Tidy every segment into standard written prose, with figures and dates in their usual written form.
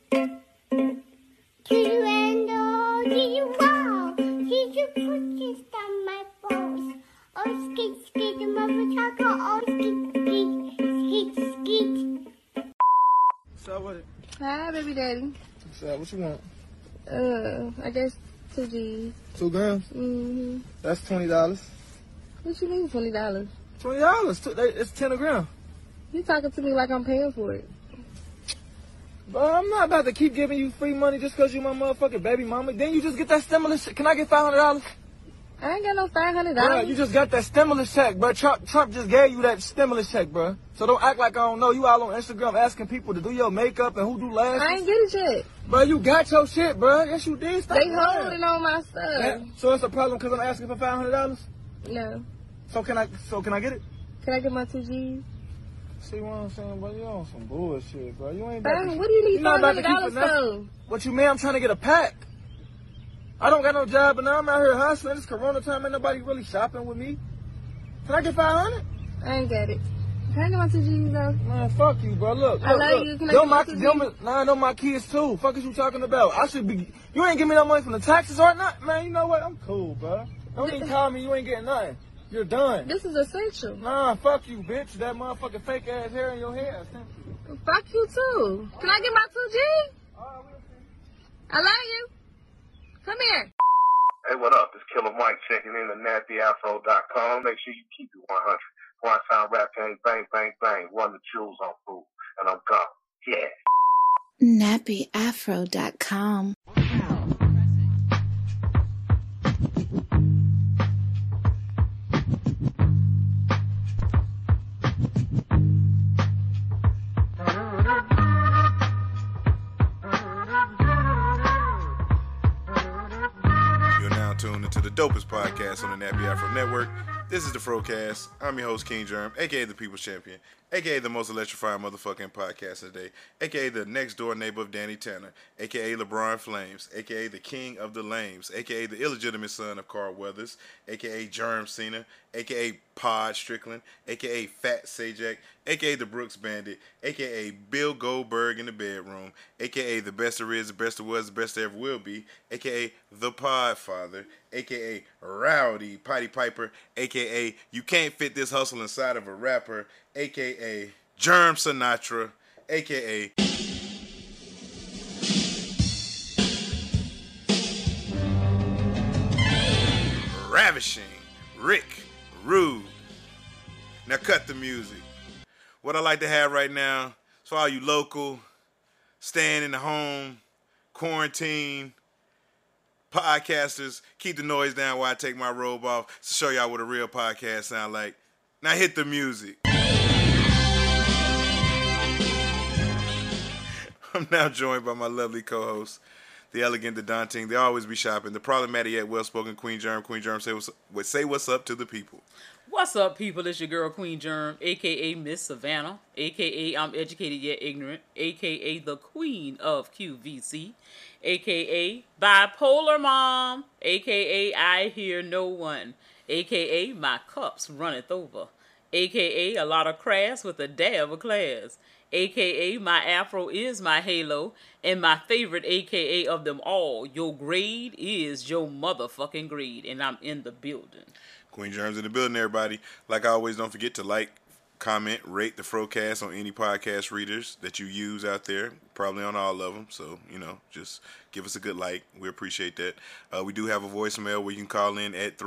Did you put this on my balls? Oh, skit, skit, mother taco, oh, skit, skit, skit, skit. What's up with it? Hi, baby daddy. What's up? What you want? I guess 2 G's. 2 grams? Mm-hmm. That's $20. What you mean $20? $20. It's 10 a gram. You talking to me like I'm paying for it. But I'm not about to keep giving you free money just because you my motherfucking baby mama. Then you just get that stimulus check. Can I get $500? I ain't got no $500. Bro, you just got that stimulus check, bro. Trump just gave you that stimulus check, bro. So don't act like I don't know. You all on Instagram asking people to do your makeup and who do lashes. I ain't get it yet. Bro, you got your shit, bro. Yes, you did. Stop They lying. holding on my stuff. So it's a problem because I'm asking for $500? No. So can I get it? Can I get my 2 G's? See what I'm saying, bro? You on some bullshit, bro. You ain't Fine, what do you need $500 for? What you mean? I'm trying to get a pack. I don't got no job, but now I'm out here hustling. It's Corona time. Ain't nobody really shopping with me. Can I get 500? I ain't got it. Can I get my 2 G's though? Man, fuck you, bro. Look. I love you. Can I get my 2 G's? Nah, I know my kids too. Fuck is you talking about? I should be. You ain't give me no money from the taxes or not, man. You know what? I'm cool, bro. Don't even call me. You ain't getting nothing. You're done. This is essential. Nah, fuck you, bitch. That motherfucking fake ass hair in your head. Fuck you too. Can I get my 2 G's? I love you. Come here. Hey, what up? It's Killer Mike checking in at nappyafro.com. Make sure you keep it 100. One sound rap game, bang, bang, bang. Run the jewels on food, and I'm gone. Yeah. nappyafro.com. Tuned into the dopest podcast on the Nappy Afro Network. This is the Frocast. I'm your host, King Germ, aka the People's Champion, aka the most electrifying motherfucking podcast of the day, aka the next door neighbor of Danny Tanner, aka LeBron Flames, aka the king of the lames, aka the illegitimate son of Carl Weathers, aka Germ Cena, aka Pod Strickland, aka Fat Sajak, aka the Brooks Bandit, aka Bill Goldberg in the bedroom, aka the best there is, the best there was, the best there ever will be, aka the Podfather, aka Rowdy Potty Piper, aka you can't fit this hustle inside of a rapper, aka Germ Sinatra, aka Ravishing Rick Rude. Now cut the music. What I like to have right now is for all you local, staying in the home, quarantine, podcasters, keep the noise down while I take my robe off to show y'all what a real podcast sound like. Now hit the music. I'm now joined by my lovely co-host, the elegant, the daunting, they always be shopping, the problematic yet well-spoken Queen Germ. Queen Germ, say what's up to the people. What's up, people? It's your girl, Queen Germ, a.k.a. Miss Savannah, a.k.a. I'm educated yet ignorant, a.k.a. the Queen of QVC, a.k.a. Bipolar Mom, a.k.a. I hear no one, a.k.a. my cups runneth over, a.k.a. a lot of crass with a dab of class, a.k.a. my afro is my halo, and my favorite a.k.a. of them all, your grade is your motherfucking grade, and I'm in the building. Queen Germ's in the building, everybody. Like always, don't forget to like, comment, rate the Frocast on any podcast readers that you use out there. Probably on all of them. So, just give us a good like. We appreciate that. We do have a voicemail where you can call in at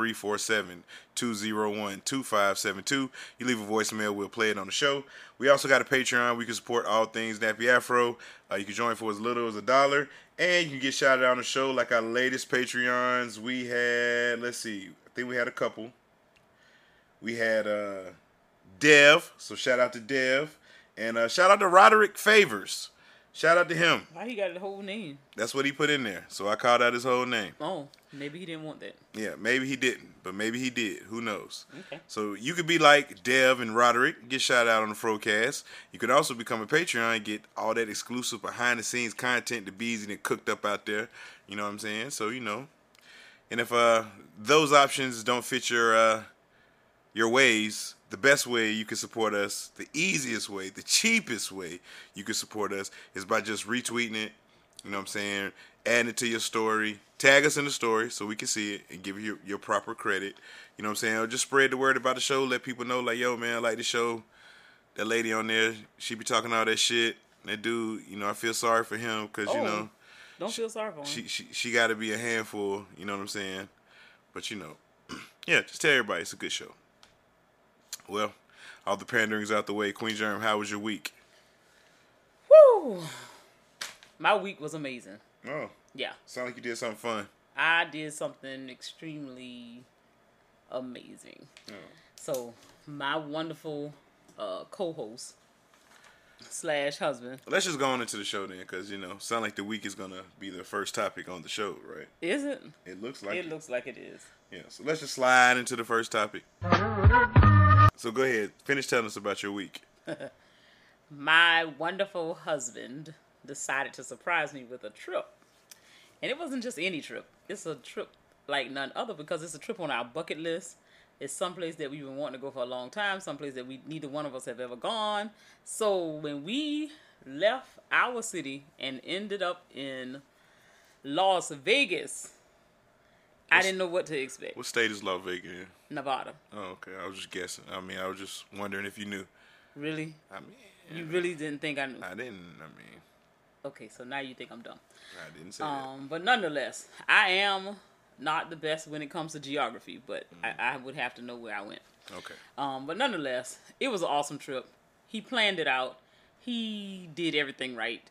347-201-2572. You leave a voicemail, we'll play it on the show. We also got a Patreon where you can support all things Nappy Afro. You can join for as little as $1. And you can get shouted out on the show like our latest Patreons. We had, I think we had a couple. We had Dev, so shout out to Dev. And shout out to Roderick Favors. Shout out to him. Why he got his whole name? That's what he put in there. So I called out his whole name. Oh, maybe he didn't want that. Yeah, maybe he didn't, but maybe he did. Who knows? Okay. So you could be like Dev and Roderick, get shout out on the Frocast. You could also become a Patreon and get all that exclusive behind-the-scenes content to be easy and cooked up out there. You know what I'm saying? So, And if those options don't fit your ways, the best way you can support us, the easiest way, the cheapest way you can support us is by just retweeting it, You know what I'm saying? Add it to your story. Tag us in the story so we can see it and give you your proper credit. You know what I'm saying? Or just spread the word about the show. Let people know, like, yo, man, I like the show. That lady on there, she be talking all that shit. That dude, you know, I feel sorry for him because, you know. Don't feel sorry for him. She got to be a handful, you know what I'm saying? But, you know, yeah, just tell everybody it's a good show. Well, all the pandering's out the way. Queen Germ, how was your week? Woo! My week was amazing. Oh. Yeah. Sound like you did something fun. I did something extremely amazing. Oh. So, my wonderful co-host / husband. Let's just go on into the show then, because, you know, sound like the week is going to be the first topic on the show, right? Is it? It looks like it. It looks like it is. Yeah, so let's just slide into the first topic. So go ahead, finish telling us about your week. My wonderful husband decided to surprise me with a trip. And it wasn't just any trip. It's a trip like none other because it's a trip on our bucket list. It's someplace that we've been wanting to go for a long time, someplace that neither one of us have ever gone. So when we left our city and ended up in Las Vegas, I didn't know what to expect. What state is Las Vegas in? Nevada. Oh, okay. I was just guessing. I mean, I was just wondering if you knew. Really? I mean, you really didn't think I knew? I didn't. I mean. Okay, so now you think I'm dumb. I didn't say that. But nonetheless, I am not the best when it comes to geography, but I would have to know where I went. Okay. But nonetheless, it was an awesome trip. He planned it out. He did everything right.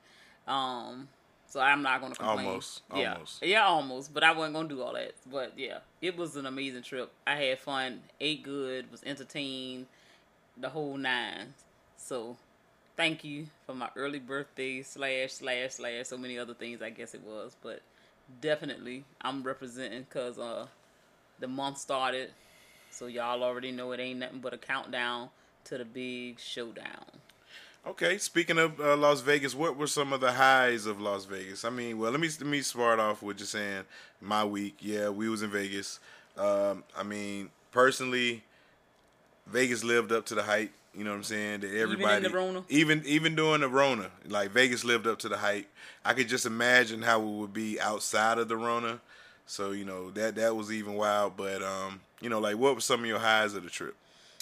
So I'm not going to complain. Almost. Yeah, almost. But I wasn't going to do all that. But yeah, it was an amazing trip. I had fun, ate good, was entertained, the whole nine. So thank you for my early birthday / so many other things, I guess it was. But definitely, I'm representing because the month started. So y'all already know it ain't nothing but a countdown to the big showdown. Okay, speaking of Las Vegas, what were some of the highs of Las Vegas? I mean, well, let me start off with just saying my week. Yeah, we was in Vegas. I mean, personally, Vegas lived up to the hype. You know what I'm saying? That everybody, even in the Rona? Even during the Rona, like Vegas lived up to the hype. I could just imagine how it would be outside of the Rona. So, you know, that was even wild. But you know, like, what were some of your highs of the trip?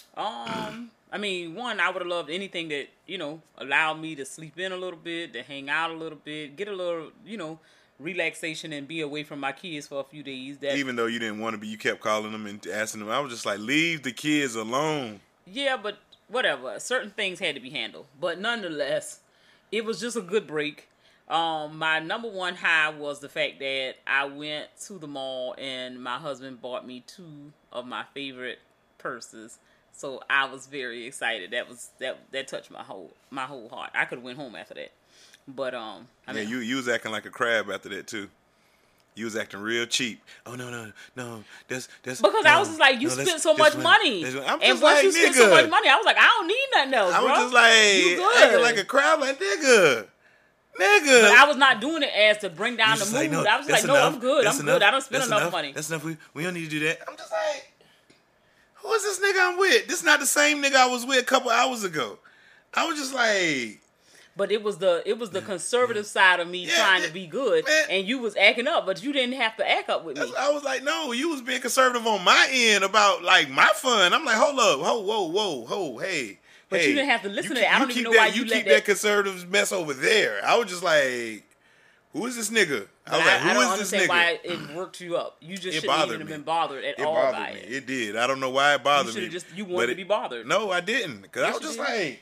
I mean, one, I would have loved anything that, you know, allowed me to sleep in a little bit, to hang out a little bit, get a little, you know, relaxation and be away from my kids for a few days. Even though you didn't want to be, you kept calling them and asking them. I was just like, leave the kids alone. Yeah, but whatever. Certain things had to be handled. But nonetheless, it was just a good break. My number one high was the fact that I went to the mall and my husband bought me 2 of my favorite purses. So I was very excited. That touched my whole heart. I could have went home after that. But I mean, you was acting like a crab after that too. You was acting real cheap. Oh no, that's because I was just like, you spent so much money, and once you spent so much money, I was like, I don't need nothing else. I was just like acting like a crab, like nigga. But I was not doing it as to bring down the mood. Like, no, I was like, no, I'm good. I'm good. I don't spend enough money. That's enough. We don't need to do that. I'm just like, who is this nigga I'm with? This is not the same nigga I was with a couple hours ago. I was just like. But it was the conservative side of me trying to be good, and you was acting up, but you didn't have to act up with me. I was like, no, you was being conservative on my end about like my fun. I'm like, hold up, whoa, hey. But you didn't have to listen to that. I don't even know why you let keep that conservative mess over there. I was just like, who is this nigga? I was like, who is this nigga? Why it worked you up? You just shouldn't even have been bothered at all by it. It did. I don't know why it bothered me. You wanted to be bothered. No, I didn't, because I was just like.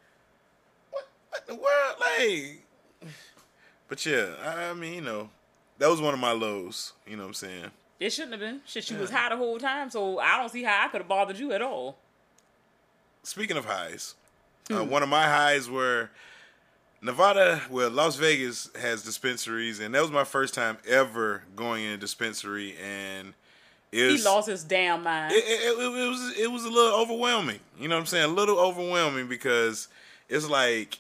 What the world, like? But yeah, I mean, you know, that was one of my lows. You know what I'm saying? It shouldn't have been. Shit, you was high the whole time, so I don't see how I could have bothered you at all. Speaking of highs, one of my highs were Nevada. Well, Las Vegas has dispensaries, and that was my first time ever going in a dispensary, and he lost his damn mind. It was a little overwhelming. You know what I'm saying? A little overwhelming because it's like.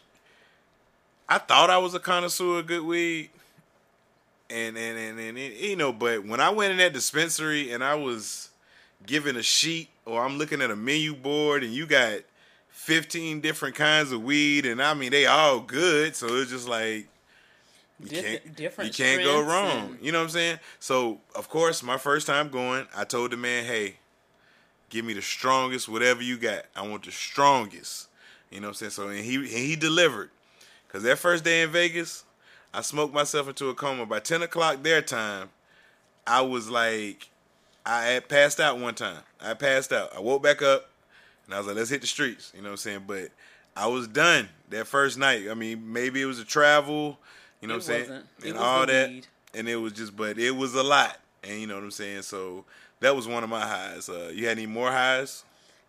I thought I was a connoisseur of good weed, and you know, but when I went in that dispensary and I was given a sheet or I'm looking at a menu board and you got 15 different kinds of weed, and I mean they all good, so it's just like You different can't go strengths wrong. and- You know what I'm saying? So, of course, my first time going, I told the man, hey, give me the strongest, whatever you got. I want the strongest. You know what I'm saying? So, and he delivered. Because that first day in Vegas, I smoked myself into a coma. By 10 o'clock their time, I was like, I had passed out one time. I passed out. I woke back up, and I was like, let's hit the streets. You know what I'm saying? But I was done that first night. I mean, maybe it was the travel, you know what I'm saying? wasn't. It And was all the that. weed. And it was just, but it was a lot. And you know what I'm saying? So that was one of my highs. You had any more highs?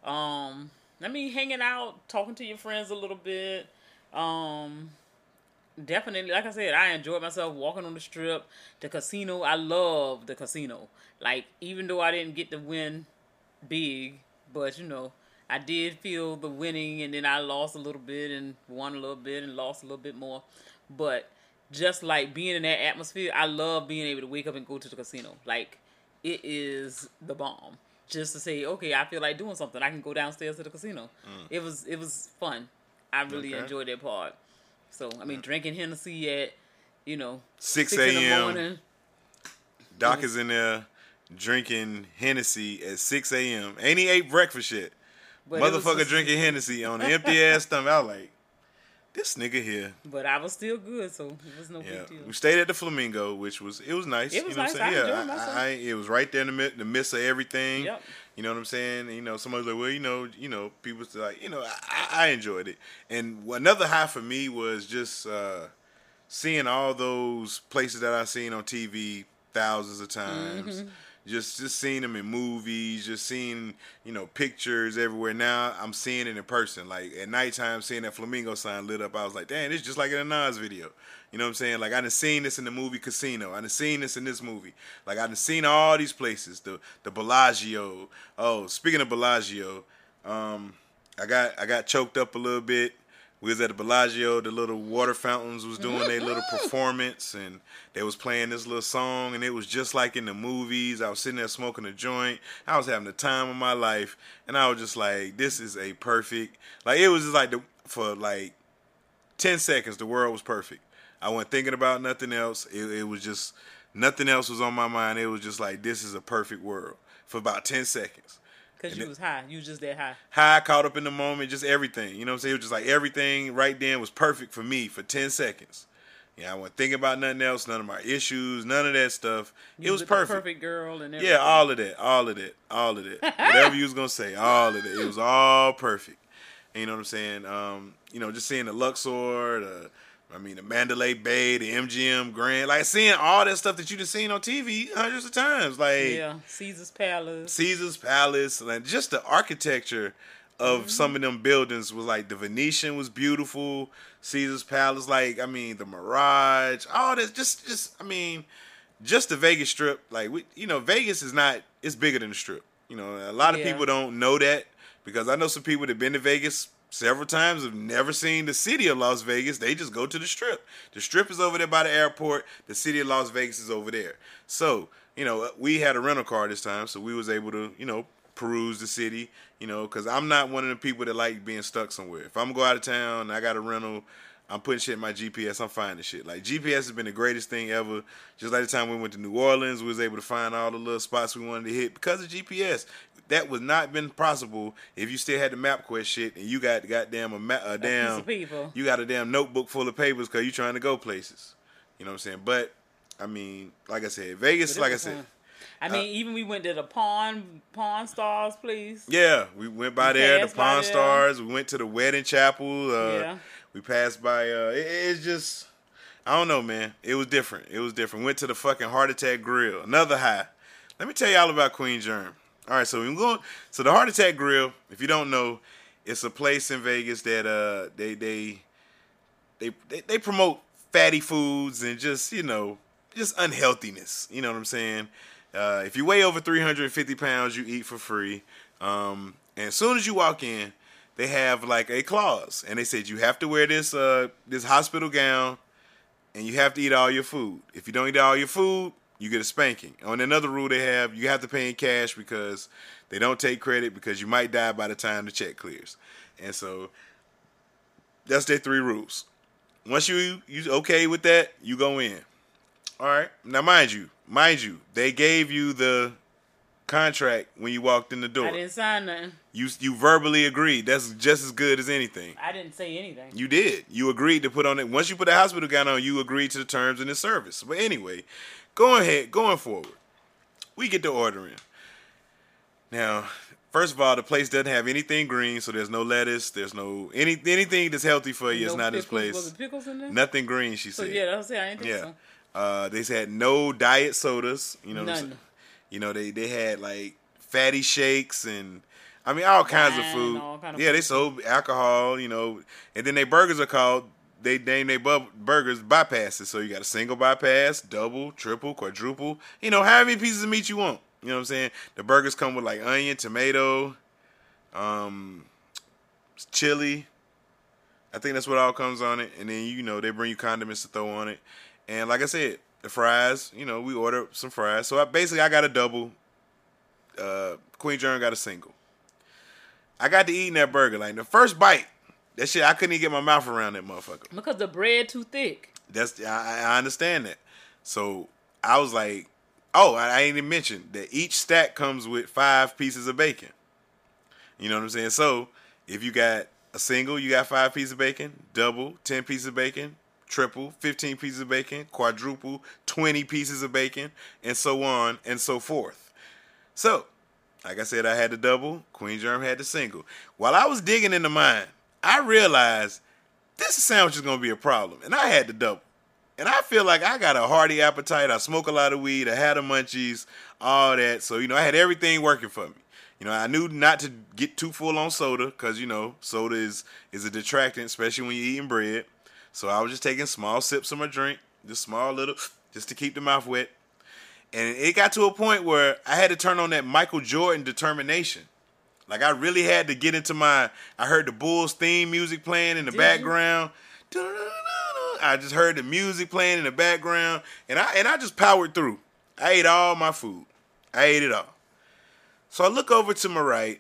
I mean, hanging out, talking to your friends a little bit. Definitely, like I said, I enjoyed myself walking on the strip. The casino, I love the casino. Like, even though I didn't get to win big, but you know, I did feel the winning, and then I lost a little bit and won a little bit and lost a little bit more. But just like being in that atmosphere, I love being able to wake up and go to the casino. Like, it is the bomb. Just to say, okay, I feel like doing something, I can go downstairs to the casino. It was fun. I really enjoyed that part. So, I mean, drinking Hennessy at, 6 in the a.m. morning. Doc is in there drinking Hennessy at 6 a.m. Ain't he ate breakfast yet? But it was Motherfucker just- drinking Hennessy on an empty ass stomach. I was like, this nigga here. But I was still good, so it was no Yeah, big deal. we stayed at the Flamingo, which was nice. It was you know nice. What I'm saying? I Yeah, enjoyed myself. it was right there in the midst of everything. Yep. You know what I'm saying? Somebody's like, well, people say like, I enjoyed it. And another high for me was just seeing all those places that I've seen on TV thousands of times. Mm-hmm. Just seeing them in movies, just seeing, pictures everywhere. Now I'm seeing it in person. Like at nighttime, seeing that Flamingo sign lit up, I was like, damn, it's just like in a Nas video. You know what I'm saying? Like I done seen this in the movie Casino. I done seen this in this movie. Like I done seen all these places. The Bellagio. Oh, speaking of Bellagio, I got choked up a little bit. We was at the Bellagio. The little water fountains was doing their little performance, and they was playing this little song, and it was just like in the movies. I was sitting there smoking a joint. I was having the time of my life, and I was just like, this is a perfect. Like it was just like for 10 seconds, the world was perfect. I wasn't thinking about nothing else. It was just nothing else was on my mind. It was just like, this is a perfect world for about 10 seconds. Because you was high. You was just that high. High, caught up in the moment, just everything. You know what I'm saying? It was just like everything right then was perfect for me for 10 seconds. Yeah, I wasn't thinking about nothing else, none of my issues, none of that stuff. It was with the perfect. Perfect girl and everything. Yeah, all of that. Whatever you was going to say, all of it. It was all perfect. And you know what I'm saying? Just seeing the Luxor, the Mandalay Bay, the MGM Grand, like seeing all that stuff that you just seen on TV hundreds of times. Like Yeah, Caesar's Palace, like just the architecture of some of them buildings was like the Venetian was beautiful, Caesar's Palace, the Mirage, all this, just the Vegas Strip. Like Vegas it's bigger than the Strip. A lot of people don't know that because I know some people that been to Vegas several times have never seen the city of Las Vegas. They just go to the Strip. The Strip is over there by the airport. The city of Las Vegas is over there. So, we had a rental car this time, so we was able to, peruse the city, because I'm not one of the people that like being stuck somewhere. If I'm going to go out of town and I got a rental, I'm putting shit in my GPS. I'm finding shit. Like, GPS has been the greatest thing ever. Just like the time we went to New Orleans, we was able to find all the little spots we wanted to hit because of GPS. That would not been possible if you still had the MapQuest shit and you got goddamn a piece of paper. You got a damn notebook full of papers because you trying to go places. You know what I'm saying? But like I said, Vegas, like I said. Even we went to the Pawn Stars place. Yeah, we went by there, the Pawn there. Stars. We went to the Wedding Chapel. Yeah. We passed by. It's just, I don't know, man. It was different. Went to the fucking Heart Attack Grill. Another high. Let me tell y'all about Queen Germ. All right, so the Heart Attack Grill, if you don't know, it's a place in Vegas that they promote fatty foods and just unhealthiness. You know what I'm saying? If you weigh over 350 pounds, you eat for free. And as soon as you walk in, they have like a clause, and they said you have to wear this hospital gown, and you have to eat all your food. If you don't eat all your food, you get a spanking. On another rule they have, you have to pay in cash because they don't take credit because you might die by the time the check clears. And so that's their 3 rules. once you okay with that, you go in. All right. Now, mind you, they gave you the contract when you walked in the door. I didn't sign nothing. You verbally agreed. That's just as good as anything. I didn't say anything. You did. You agreed to put on it. Once you put the hospital gown on, you agreed to the terms and the service. But anyway, going forward, we get to ordering. Now, first of all, the place doesn't have anything green, so there's no lettuce. There's no anything that's healthy for you. It's not this place. Was it pickles in there? Nothing green, she So said. yeah, that's it. I ain't think so. They had no diet sodas. You know what I'm saying? None. You know, they had like fatty shakes and I mean all kinds of Wine, food. all kind of Yeah, food. they sold alcohol, you know, and then their burgers are called, they name their burgers bypasses. So you got a single bypass, double, triple, quadruple, you know, however many pieces of meat you want. You know what I'm saying? The burgers come with like onion, tomato, chili. I think that's what all comes on it. And then, you know, they bring you condiments to throw on it. And like I said, the fries, you know, we ordered some fries. So I got a double. Queen Germ got a single. I got to eating that burger. Like the first bite, that shit, I couldn't even get my mouth around that motherfucker. Because the bread too thick. I understand that. So I was like, oh, I ain't even mentioned that each stack comes with 5 pieces of bacon. You know what I'm saying? So if you got a single, you got 5 pieces of bacon. Double, 10 pieces of bacon. Triple, 15 pieces of bacon. Quadruple, 20 pieces of bacon. And so on and so forth. So, like I said, I had the double. Queen Germ had the single. While I was digging into mine, I realized this sandwich is going to be a problem. And I had the double. And I feel like I got a hearty appetite. I smoke a lot of weed. I had the munchies, all that. So, you know, I had everything working for me. You know, I knew not to get too full on soda because, you know, soda is a detractant, especially when you're eating bread. So I was just taking small sips of my drink, just small little, just to keep the mouth wet. And it got to a point where I had to turn on that Michael Jordan determination. Like I really had to get into I heard the Bulls theme music playing in the background. I just heard the music playing in the background. And I just powered through. I ate all my food. I ate it all. So I look over to my right.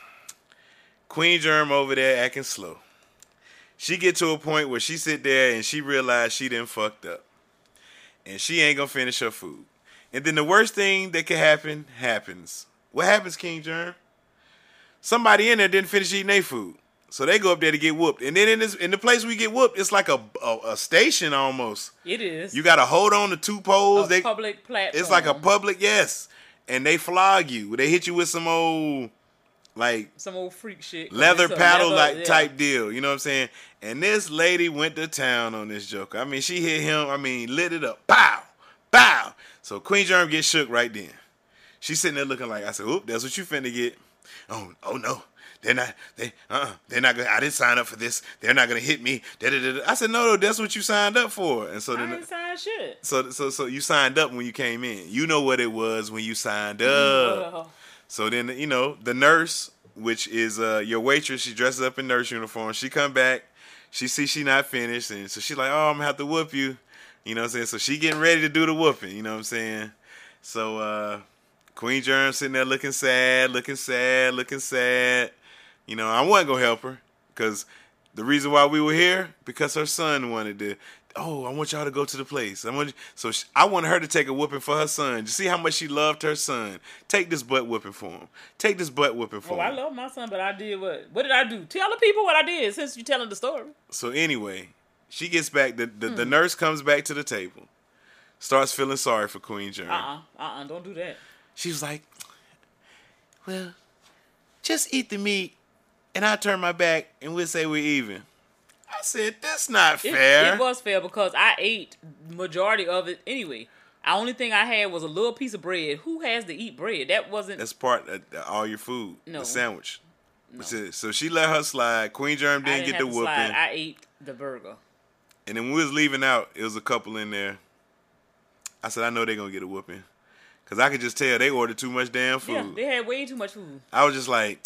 Queen Germ over there acting slow. She get to a point where she sit there and she realized she done fucked up. And she ain't gonna finish her food. And then the worst thing that could happen happens. What happens, King Germ? Somebody in there didn't finish eating their food. So they go up there to get whooped. And then in the place we get whooped, it's like a station almost. It is. You gotta hold on to 2 poles. Public platform. It's like a public, yes. And they flog you. They hit you with some old freak shit. Leather paddle type deal. You know what I'm saying? And this lady went to town on this joker. I mean, she hit him. I mean, lit it up. Pow! Pow! So Queen Germ gets shook right then. She's sitting there looking like, I said, oop, that's what you finna get. Oh no. They're not gonna, I didn't sign up for this. They're not gonna hit me. I said, no, that's what you signed up for. And so I didn't sign shit. So you signed up when you came in. You know what it was when you signed up. Well. So then, you know, the nurse, which is your waitress, she dresses up in nurse uniform. She come back. She sees she not finished. And so she's like, oh, I'm going to have to whoop you. You know what I'm saying? So she getting ready to do the whooping. You know what I'm saying? So Queen Germ sitting there looking sad. You know, I wasn't going to help her. Because the reason why we were here, because her son wanted to. Oh, I want y'all to go to the place. I wanted her to take a whooping for her son. You see how much she loved her son. Take this butt whooping for him. Oh, I love my son, but I did what? What did I do? Tell the people what I did since you're telling the story. So anyway, she gets back. The nurse comes back to the table. Starts feeling sorry for Queen Germ. Don't do that. She was like, well, just eat the meat and I'll turn my back and we'll say we're even. I said, that's not fair. It was fair because I ate majority of it anyway. The only thing I had was a little piece of bread. Who has to eat bread? That's part of all your food. No. The sandwich. No. So she let her slide. Queen Germ didn't get the whooping. Slide. I ate the burger. And then when we was leaving out, it was a couple in there. I said, I know they're going to get a whooping. Because I could just tell they ordered too much damn food. Yeah, they had way too much food. I was just like...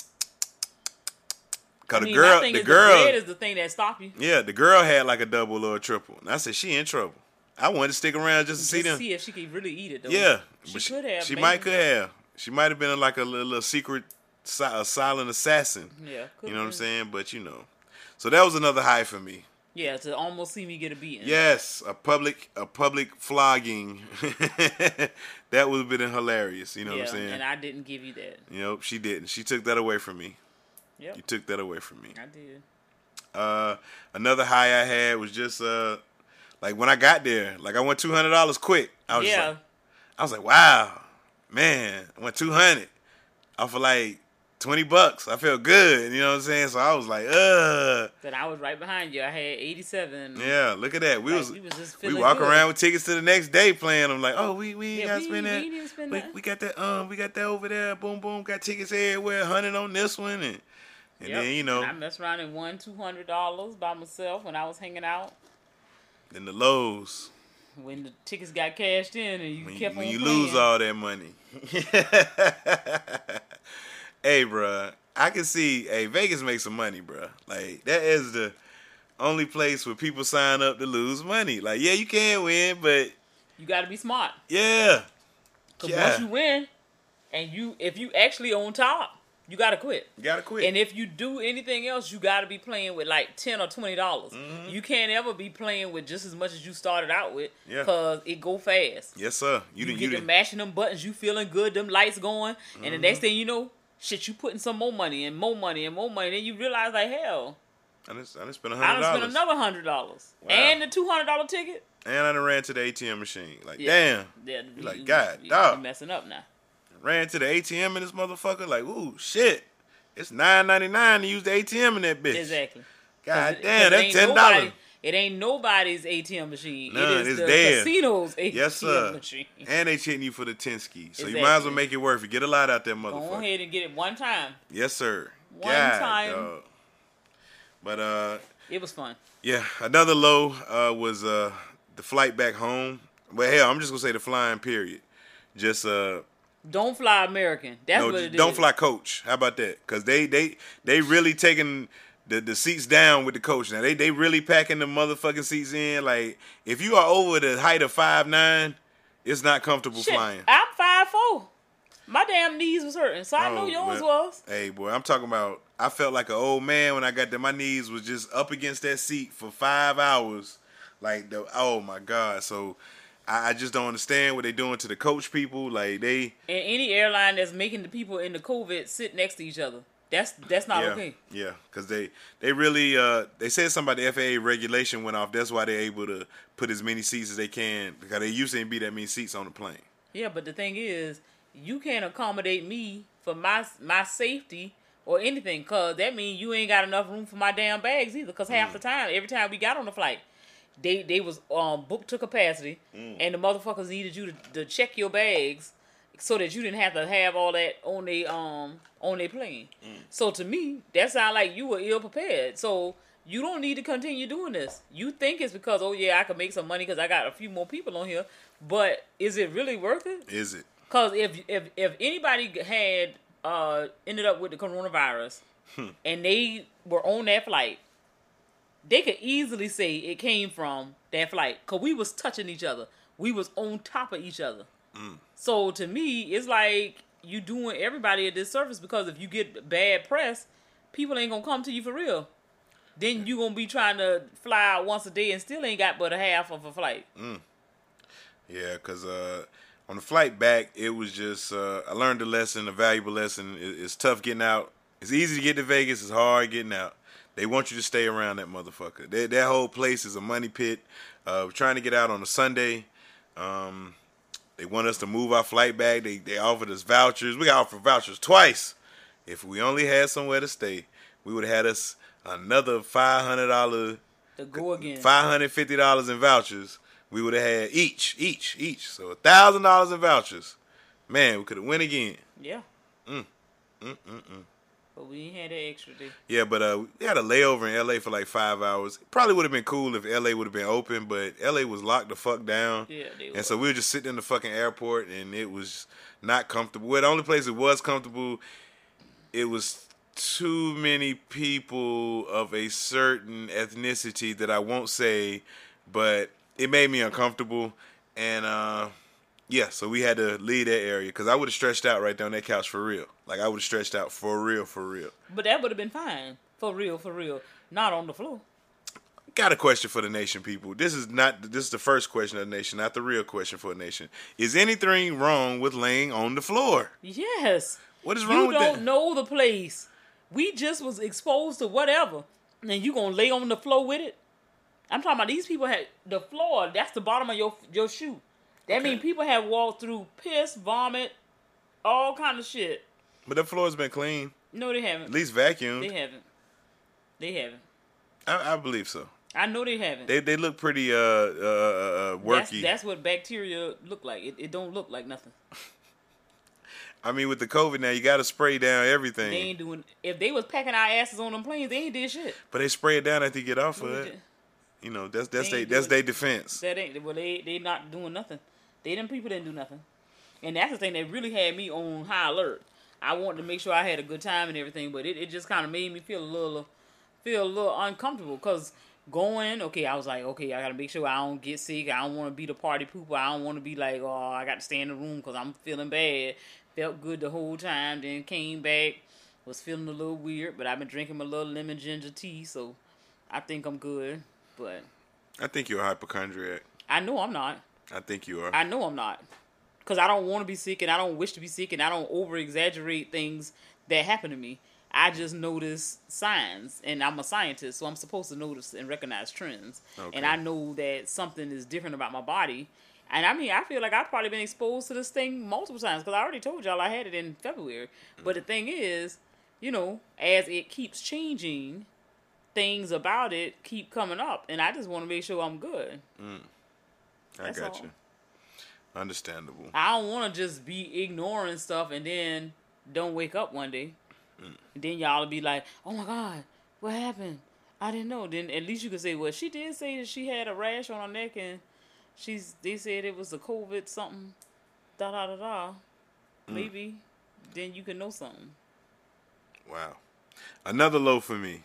The bread is the thing that stopped you. Yeah, the girl had like a double or a triple. And I said, she in trouble. I wanted to stick around just to see them. See if she could really eat it, though. Yeah. She could have. She might have. She might have been like a little secret, silent assassin. Yeah. You know what I'm saying? But, you know. So that was another high for me. Yeah, to almost see me get a beating. Yes, a public flogging. That would have been hilarious. You know what I'm saying? And I didn't give you that. You know, she didn't. She took that away from me. Yep. You took that away from me. I did. Another high I had was just like when I got there, like I went $200 quick. I was like, wow, man, I went 200 off of like $20. I felt good, you know what I'm saying? So I was like, Then I was right behind you. I had 87. Yeah, look at that. We we walk good. around with tickets to the next day playing. I'm like, oh, we ain't got to spend that. We didn't spend that. We got that over there. Boom, boom. Got tickets everywhere. 100 on this one, and then And I messed around and won $200 by myself when I was hanging out. Then the lows. When the tickets got cashed in and you kept on when you playing. lose all that money. Hey, bruh, I can see, Vegas makes some money, bruh. Like, that is the only place where people sign up to lose money. Like, yeah, you can win, but... You got to be smart. Yeah. Because once you win, and if you actually on top, you got to quit. You got to quit. And if you do anything else, you got to be playing with like $10 or $20. Mm-hmm. You can't ever be playing with just as much as you started out with. Yeah. Because it go fast. Yes, sir. You get to mashing them buttons, you feeling good, them lights going, and the next thing you know, shit, you putting some more money and more money and more money. Then you realize, like, hell, I done spent $100. I done spent another $100. Wow. And the $200 ticket. And I done ran to the ATM machine. Like, damn. Yeah, you like, God, dog. You messing up now. Ran to the ATM in this motherfucker. Like, ooh, shit. It's $9.99 to use the ATM in that bitch. Exactly. God damn, that's $10. It ain't nobody's ATM machine. None, it is it's the theirs. casino's ATM yes, sir. machine. And they cheating you for the 10 ski. So Exactly. you might as well make it worth it. Get a lot out there, motherfucker. Go ahead and get it one time. Yes, sir. One time. Dog. But it was fun. Yeah, another low was the flight back home. But hell, I'm just gonna say the flying period. Just don't fly American. That's what it is. Don't fly coach. How about that? Because they really taking the seats down with the coach now. They really packing the motherfucking seats in. Like, if you are over the height of 5'9", it's not comfortable flying. I'm 5'4". My damn knees was hurting, so I know yours was. Hey, boy, I'm talking about, I felt like an old man when I got there. My knees was just up against that seat for 5 hours. Like, oh, my God. So, I just don't understand what they doing to the coach people. Like, they... And any airline that's making the people in the COVID sit next to each other. That's not okay. Yeah, because they really, they said something about the FAA regulation went off. That's why they're able to put as many seats as they can, because they used to be that many seats on the plane. Yeah, but the thing is, you can't accommodate me for my safety or anything, because that means you ain't got enough room for my damn bags either, because half the time, every time we got on the flight, they was booked to capacity, and the motherfuckers needed you to check your bags so that you didn't have to have all that on their plane. So to me, that sounds like you were ill prepared. So you don't need to continue doing this. You think it's because, oh yeah, I can make some money because I got a few more people on here, but is it really worth it? Is it? Because if anybody had ended up with the coronavirus and they were on that flight, they could easily say it came from that flight, because we was touching each other. We was on top of each other. So to me, it's like you doing everybody a disservice, because if you get bad press, people ain't gonna come to you for real. Then you gonna be trying to fly out once a day and still ain't got but a half of a flight. Yeah, because on the flight back, it was just I learned a lesson, a valuable lesson. It's tough getting out. It's easy to get to Vegas. It's hard getting out. They want you to stay around that motherfucker. That whole place is a money pit. We're trying to get out on a Sunday. They want us to move our flight back. They offered us vouchers. We got offered vouchers twice. If we only had somewhere to stay, we would have had us another $500 to go again. $550 in vouchers. We would have had each. So $1,000 in vouchers. Man, we could have win again. Yeah. But we ain't had that extra day. Yeah, but we had a layover in LA for like 5 hours. Probably would have been cool if LA would have been open, but LA was locked the fuck down. Yeah, and so we were just sitting in the fucking airport, and it was not comfortable. Well, the only place it was comfortable, it was too many people of a certain ethnicity that I won't say, but it made me uncomfortable. And yeah, so we had to leave that area, because I would have stretched out right there on that couch for real. Like, I would have stretched out for real. But that would have been fine. For real. Not on the floor. Got a question for the nation, people. This is the first question of the nation, not the real question for the nation. Is anything wrong with laying on the floor? Yes. What is wrong with that? You don't know the place. We just was exposed to whatever, and you gonna lay on the floor with it? I'm talking about these people had the floor. That's the bottom of your shoe. That means people have walked through piss, vomit, all kind of shit. But the floor's been clean. No, they haven't. At least vacuumed. They haven't. I believe so. I know they haven't. They look pretty worky. That's what bacteria look like. It don't look like nothing. I mean, with the COVID now, you got to spray down everything. They ain't doing. If they was packing our asses on them planes, they ain't did shit. But they spray it down after you get off of it. You know, that's their defense. That ain't. Well, they not doing nothing. Them people didn't do nothing, and that's the thing that really had me on high alert. I wanted to make sure I had a good time and everything, but it just kind of made me feel a little uncomfortable because going, I was like, I got to make sure I don't get sick. I don't want to be the party pooper. I don't want to be like, oh, I got to stay in the room because I'm feeling bad. Felt good the whole time, then came back, was feeling a little weird, but I've been drinking my little lemon ginger tea, so I think I'm good. But I think you're a hypochondriac. I know I'm not. I think you are. I know I'm not. Because I don't want to be sick, and I don't wish to be sick, and I don't over-exaggerate things that happen to me. I just notice signs, and I'm a scientist, so I'm supposed to notice and recognize trends. Okay. And I know that something is different about my body. And I mean, I feel like I've probably been exposed to this thing multiple times, because I already told y'all I had it in February. But the thing is, as it keeps changing, things about it keep coming up, and I just want to make sure I'm good. I got you. Understandable. I don't want to just be ignoring stuff and then don't wake up one day. And then y'all will be like, oh my God, what happened? I didn't know. Then at least you could say, well, she did say that she had a rash on her neck and they said it was a COVID something, Maybe then you can know something. Wow. Another low for me.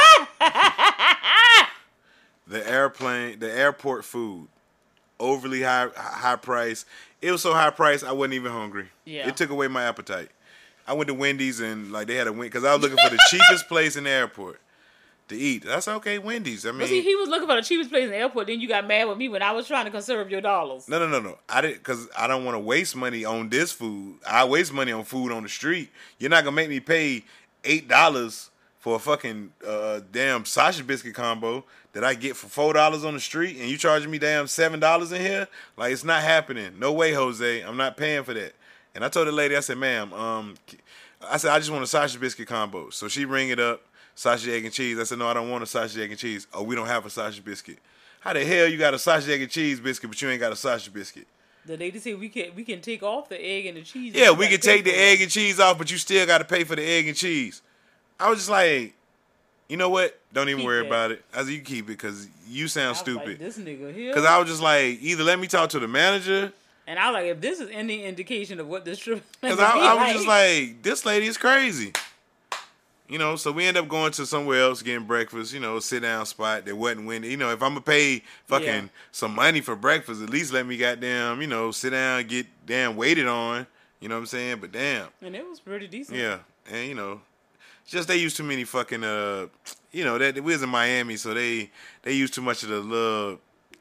The airport food. Overly high price. It was so high price I wasn't even hungry. Yeah. It took away my appetite. I went to Wendy's and they had a Wendy's because I was looking for the cheapest place in the airport to eat. That's okay, Wendy's. I mean, but see, he was looking for the cheapest place in the airport. Then you got mad with me when I was trying to conserve your dollars. No. I didn't, because I don't want to waste money on this food. I waste money on food on the street. You're not gonna make me pay $8 for a fucking damn sausage biscuit combo that I get for $4 on the street, and you charging me damn $7 in here? Like, it's not happening. No way, Jose. I'm not paying for that. And I told the lady, I said, ma'am, I just want a sausage biscuit combo. So she ring it up, sausage, egg, and cheese. I said, no, I don't want a sausage, egg, and cheese. Oh, we don't have a sausage biscuit. How the hell you got a sausage, egg, and cheese biscuit, but you ain't got a sausage biscuit? The lady said we can take off the egg and the cheese. Yeah, we can take the egg and cheese off, but you still got to pay for the egg and cheese. I was just like, you know what? Don't even worry about it. I said, you keep it because you sound stupid. Like, this nigga here. Because I was just like, either let me talk to the manager. And I was like, if this is any indication of what this trip is. Because I was just like, this lady is crazy. So we end up going to somewhere else, getting breakfast, sit down spot that wasn't windy. If I'm going to pay fucking some money for breakfast, at least let me goddamn, sit down, get damn waited on. You know what I'm saying? But damn. And it was pretty decent. Yeah. And, just they use too many fucking, that we was in Miami, so they use too much of the little,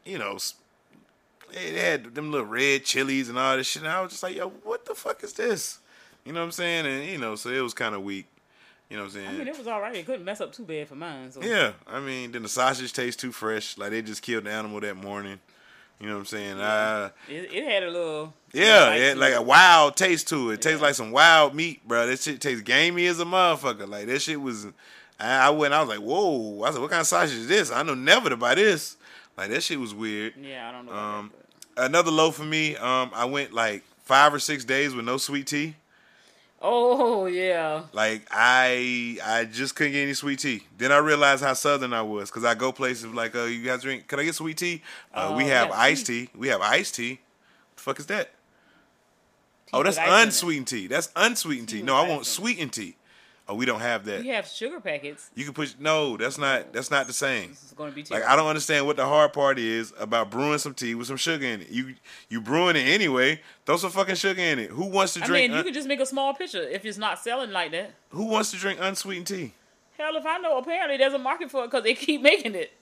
they had them little red chilies and all this shit. And I was just like, yo, what the fuck is this? You know what I'm saying? And, so it was kind of weak. You know what I'm saying? I mean, it was all right. It couldn't mess up too bad for mine. So. Yeah. I mean, then the sausage tastes too fresh. Like, they just killed the animal that morning. You know what I'm saying? Yeah. It had a little... Yeah, it had like a wild taste to it. It tastes like some wild meat, bro. That shit tastes gamey as a motherfucker. Like, that shit was... I went, I was like, whoa. I said, what kind of sausage is this? I know never to buy this. Like, that shit was weird. Yeah, I don't know about that. Another low for me, I went like 5 or 6 days with no sweet tea. Oh, yeah. Like, I just couldn't get any sweet tea. Then I realized how southern I was, because I go places like, you guys drink, can I get sweet tea? We have iced tea. We have iced tea. What the fuck is that? Oh, that's unsweetened tea. That's unsweetened tea. No, I want sweetened tea. Oh, we don't have that. We have sugar packets. You can push. No, that's not the same. This is going to be like, I don't understand what the hard part is about brewing some tea with some sugar in it. You brewing it anyway. Throw some fucking sugar in it. Who wants to drink? I mean, you can just make a small pitcher if it's not selling like that. Who wants to drink unsweetened tea? Hell, if I know, apparently there's a market for it because they keep making it.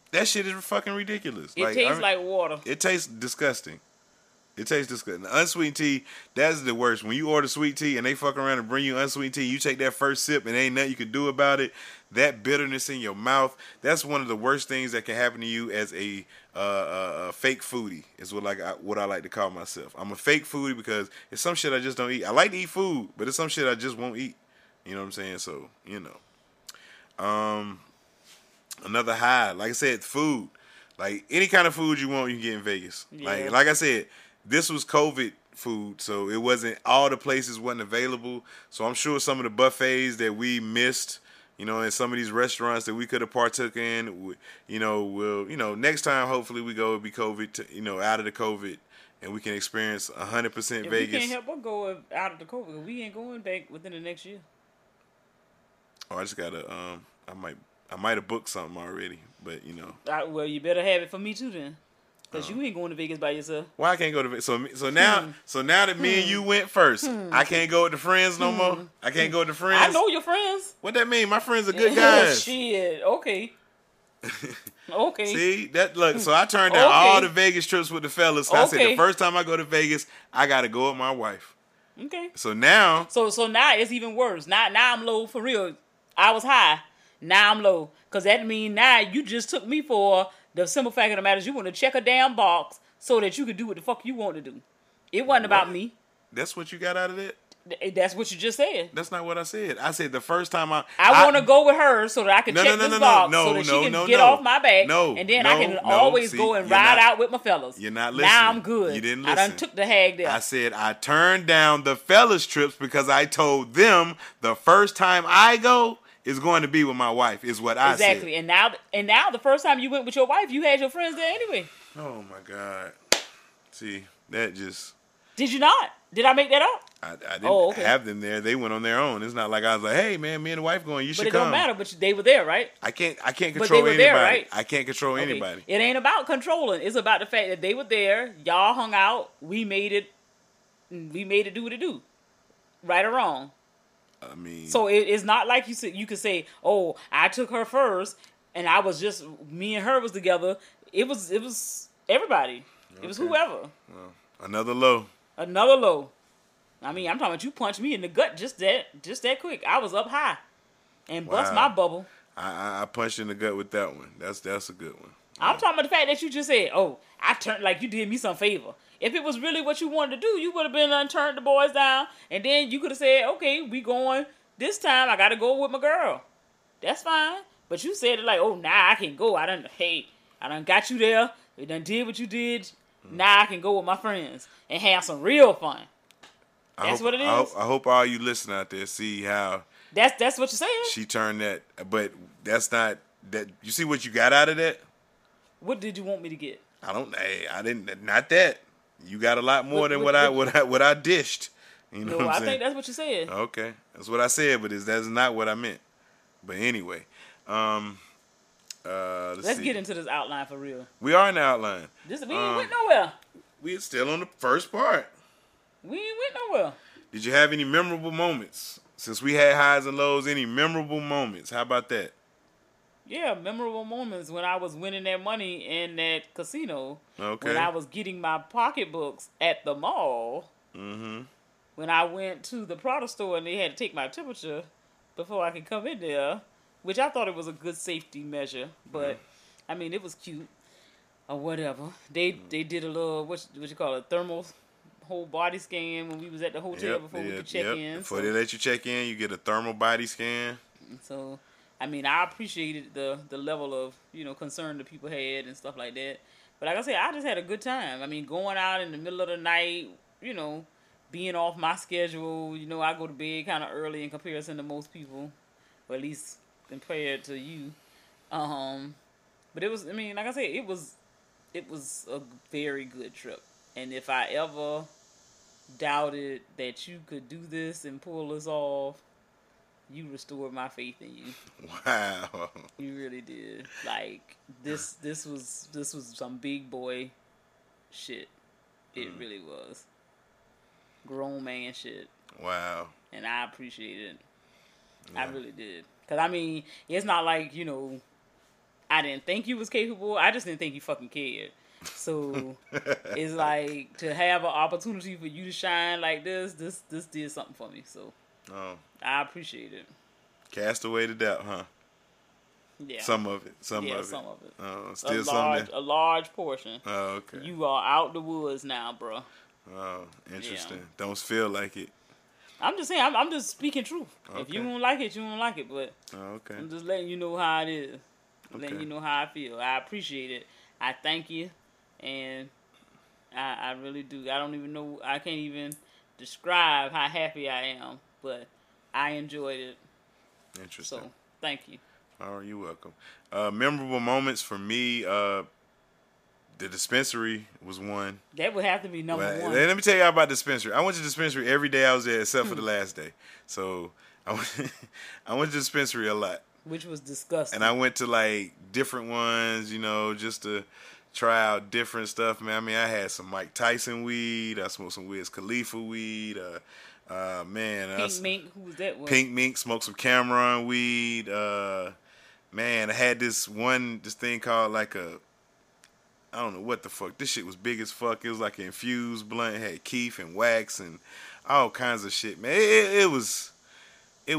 That shit is fucking ridiculous. It tastes like water. It tastes disgusting. It tastes disgusting. The unsweetened tea, that's the worst. When you order sweet tea and they fuck around and bring you unsweetened tea, you take that first sip and ain't nothing you can do about it. That bitterness in your mouth, that's one of the worst things that can happen to you as a fake foodie, is what I like to call myself. I'm a fake foodie because it's some shit I just don't eat. I like to eat food, but it's some shit I just won't eat. You know what I'm saying? So, you know. Another high, like I said, food. Like any kind of food you want, you can get in Vegas. Yeah. Like I said, this was COVID food, so it wasn't, all the places wasn't available. So I'm sure some of the buffets that we missed, you know, and some of these restaurants that we could have partook in, you know, will, you know, next time hopefully we go, it'll be COVID, you know, out of the COVID, and we can experience 100% Vegas. We can't help but go out of the COVID. We ain't going back within the next year. Oh, I just gotta, I might have booked something already, but you know. Well, you better have it for me too then, because you ain't going to Vegas by yourself. Why I can't go to Vegas? So now that me and you went first, I can't go with the friends no more. I can't go with the friends. I know your friends. What that mean? My friends are good guys. Shit. Okay. Okay. See that? Look, so I turned down all the Vegas trips with the fellas. I said the first time I go to Vegas, I got to go with my wife. Okay. So now. So now it's even worse. Now I'm low for real. I was high. Now I'm low. Because that means now you just took me for the simple fact of the matter is you want to check a damn box so that you could do what the fuck you want to do. It wasn't about me. That's what you got out of that? That's what you just said. That's not what I said. I said the first time I want to go with her so that I can check this box so that she can get off my back. And then I can always go and ride out with my fellas. You're not listening. Now I'm good. You didn't listen. I done took the hag there. I said I turned down the fellas trips because I told them the first time I go is going to be with my wife, is what I said. Exactly. And now the first time you went with your wife, you had your friends there anyway. Oh my God. See, that just... Did you not? Did I make that up? I didn't have them there. They went on their own. It's not like I was like, hey man, me and the wife going, you should come. But it don't matter, but they were there, right? I can't control but they were anybody. There, right? I can't control anybody. It ain't about controlling. It's about the fact that they were there, y'all hung out, we made it do what it do. Right or wrong. I mean, so it's not like you could say, oh, I took her first, and I was just me and her was together. It was everybody. Okay. It was whoever. Well, another low. I mean, I'm talking about you punched me in the gut just that quick. I was up high, and bust my bubble. I punched in the gut with that one. That's a good one. I'm talking about the fact that you just said, oh, I turned like you did me some favor. If it was really what you wanted to do, you would have been turned the boys down, and then you could have said, okay, we going this time. I got to go with my girl. That's fine. But you said it like, oh, nah, I can go. I done got you there. You done did what you did. Now I can go with my friends and have some real fun. That's what it is. I hope all you listen out there see how. That's what you're saying. She turned that, but that's not that. You see what you got out of that? What did you want me to get? I didn't. Not that. You got a lot more than what I dished. You know what I'm saying? I think that's what you said. Okay, that's what I said, but that's not what I meant. But anyway, let's get into this outline for real. We are in the outline. We ain't went nowhere. We're still on the first part. We ain't went nowhere. Did you have any memorable moments? Since we had highs and lows, any memorable moments? How about that? Yeah, memorable moments when I was winning that money in that casino. Okay. When I was getting my pocketbooks at the mall. Mm-hmm. When I went to the product store and they had to take my temperature before I could come in there, which I thought it was a good safety measure, but I mean it was cute or whatever. They did a little what you call it, thermal whole body scan when we was at the hotel before we could check in. Before they let you check in, you get a thermal body scan. So. I mean, I appreciated the level of, concern that people had and stuff like that. But like I said, I just had a good time. I mean, going out in the middle of the night, being off my schedule. I go to bed kind of early in comparison to most people, or at least compared to you. But it was, like I said, it was a very good trip. And if I ever doubted that you could do this and pull this off, you restored my faith in you. Wow. You really did. Like this was some big boy shit. It really was. Grown man shit. Wow. And I appreciate it. Yeah. I really did. Cause it's not like, I I didn't think you was capable. I just didn't think you fucking cared. So it's like to have an opportunity for you to shine like this did something for me. So I appreciate it. Cast away the doubt, huh? Yeah. Some of it. Some of it. Still something. A large portion. Oh, okay. You are out the woods now, bro. Oh, interesting. Yeah. Don't feel like it. I'm just saying. I'm just speaking truth. Okay. If you don't like it, you don't like it. But okay. I'm just letting you know how it is. Okay. Letting you know how I feel. I appreciate it. I thank you, and I really do. I don't even know. I can't even describe how happy I am, but I enjoyed it. Interesting. So thank you. Oh, you're welcome. Memorable moments for me. The dispensary was one. That would have to be number one. Let me tell you about the dispensary. I went to the dispensary every day I was there except for the last day. So I went to the dispensary a lot. Which was disgusting. And I went to like different ones, just to try out different stuff, man. I mean, I had some Mike Tyson weed. I smoked some Wiz Khalifa weed. Pink Mink, who was that one? Pink Mink, smoked some Cameron weed. Man, I had this thing called like I don't know what the fuck. This shit was big as fuck. It was like an infused blunt. It had keef and wax and all kinds of shit, man. It was that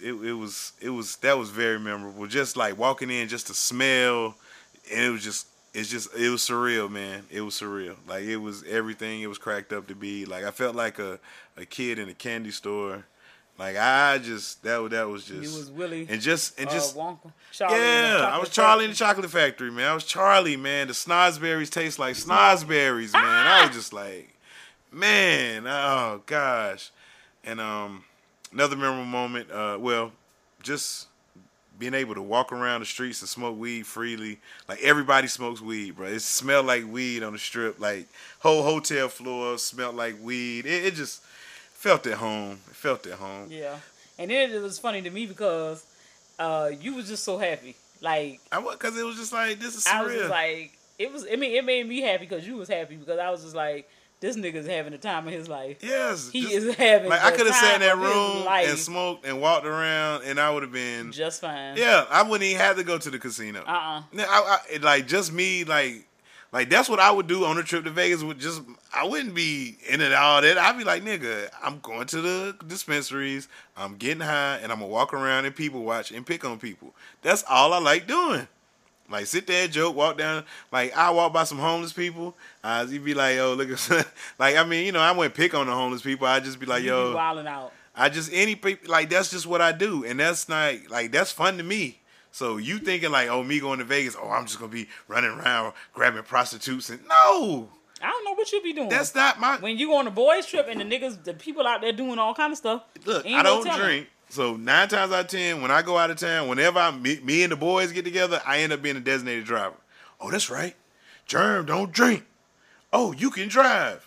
was very memorable. Just like walking in, just the smell, and it was surreal, man. It was surreal. Like it was everything it was cracked up to be. Like I felt like a kid in a candy store. Like that was just. You was Willy and just Wonka. I was Charlie in the Chocolate Factory, man. I was Charlie, man. The snozzberries taste like snozzberries, man. I was just like, man, oh gosh. And another memorable moment, just being able to walk around the streets and smoke weed freely. Like everybody smokes weed, bro. It smelled like weed on the strip. Like whole hotel floor smelled like weed. It just felt at home. Yeah. And then it was funny to me because you was just so happy. Like because it was just like, this is surreal. I was just like, it made me happy because you was happy, because I was just like, this nigga's having the time of his life. Yes. He is having like, the I could have sat in that time of his room life. and smoked and walked around and I would have been just fine. Yeah, I wouldn't even have to go to the casino. Like just me, like that's what I would do on a trip to Vegas. I wouldn't be in it all that. I'd be like, nigga, I'm going to the dispensaries, I'm getting high, and I'm gonna walk around and people watch and pick on people. That's all I like doing. Like sit there, joke, walk down. Like I walk by some homeless people. You'd be like, yo, look at like I mean, I wouldn't pick on the homeless people. I'd just be like, yo, be wilding out. Any people, like that's just what I do, and that's not like that's fun to me. So you thinking like, oh, me going to Vegas, I'm just gonna be running around grabbing prostitutes and no. I don't know what you be doing. That's not my. When you go on a boys trip and the people out there doing all kind of stuff. Look, I don't drink. So 9 times out of 10, when I go out of town, whenever me and the boys get together, I end up being a designated driver. Oh, that's right. Germ, don't drink. Oh, you can drive.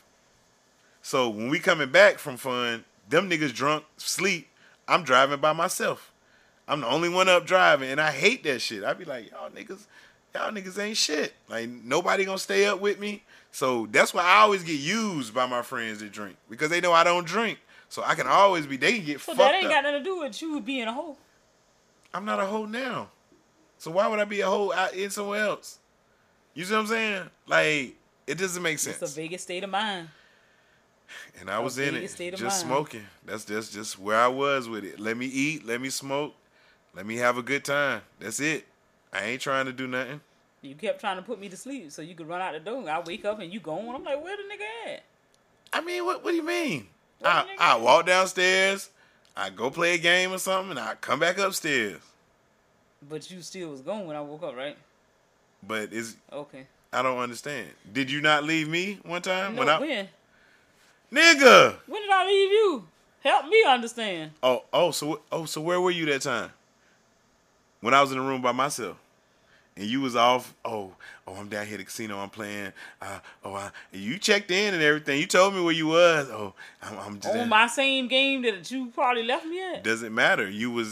So when we coming back from fun, them niggas drunk, sleep, I'm driving by myself. I'm the only one up driving, and I hate that shit. I be like, y'all niggas ain't shit. Like, nobody gonna stay up with me. So that's why I always get used by my friends that drink, because they know I don't drink. So I can always be, they can get fucked up. So that ain't got nothing to do with you being a hoe. I'm not a hoe now. So why would I be a hoe out in somewhere else? You see what I'm saying? Like, it doesn't make sense. It's a Vegas state of mind. And I was in it, just smoking. That's just where I was with it. Let me eat, let me smoke, let me have a good time. That's it. I ain't trying to do nothing. You kept trying to put me to sleep so you could run out the door. I wake up and you gone. I'm like, where the nigga at? I mean, what do you mean? I walk downstairs, I go play a game or something, and I come back upstairs. But you still was gone when I woke up, right? But it's... Okay. I don't understand. Did you not leave me one time? No, when? Nigga! When did I leave you? Help me understand. So where were you that time? When I was in the room by myself. And you was off, I'm down here at the casino, I'm playing, you checked in and everything. You told me where you was. I'm just... On my same game that you probably left me at? Doesn't matter.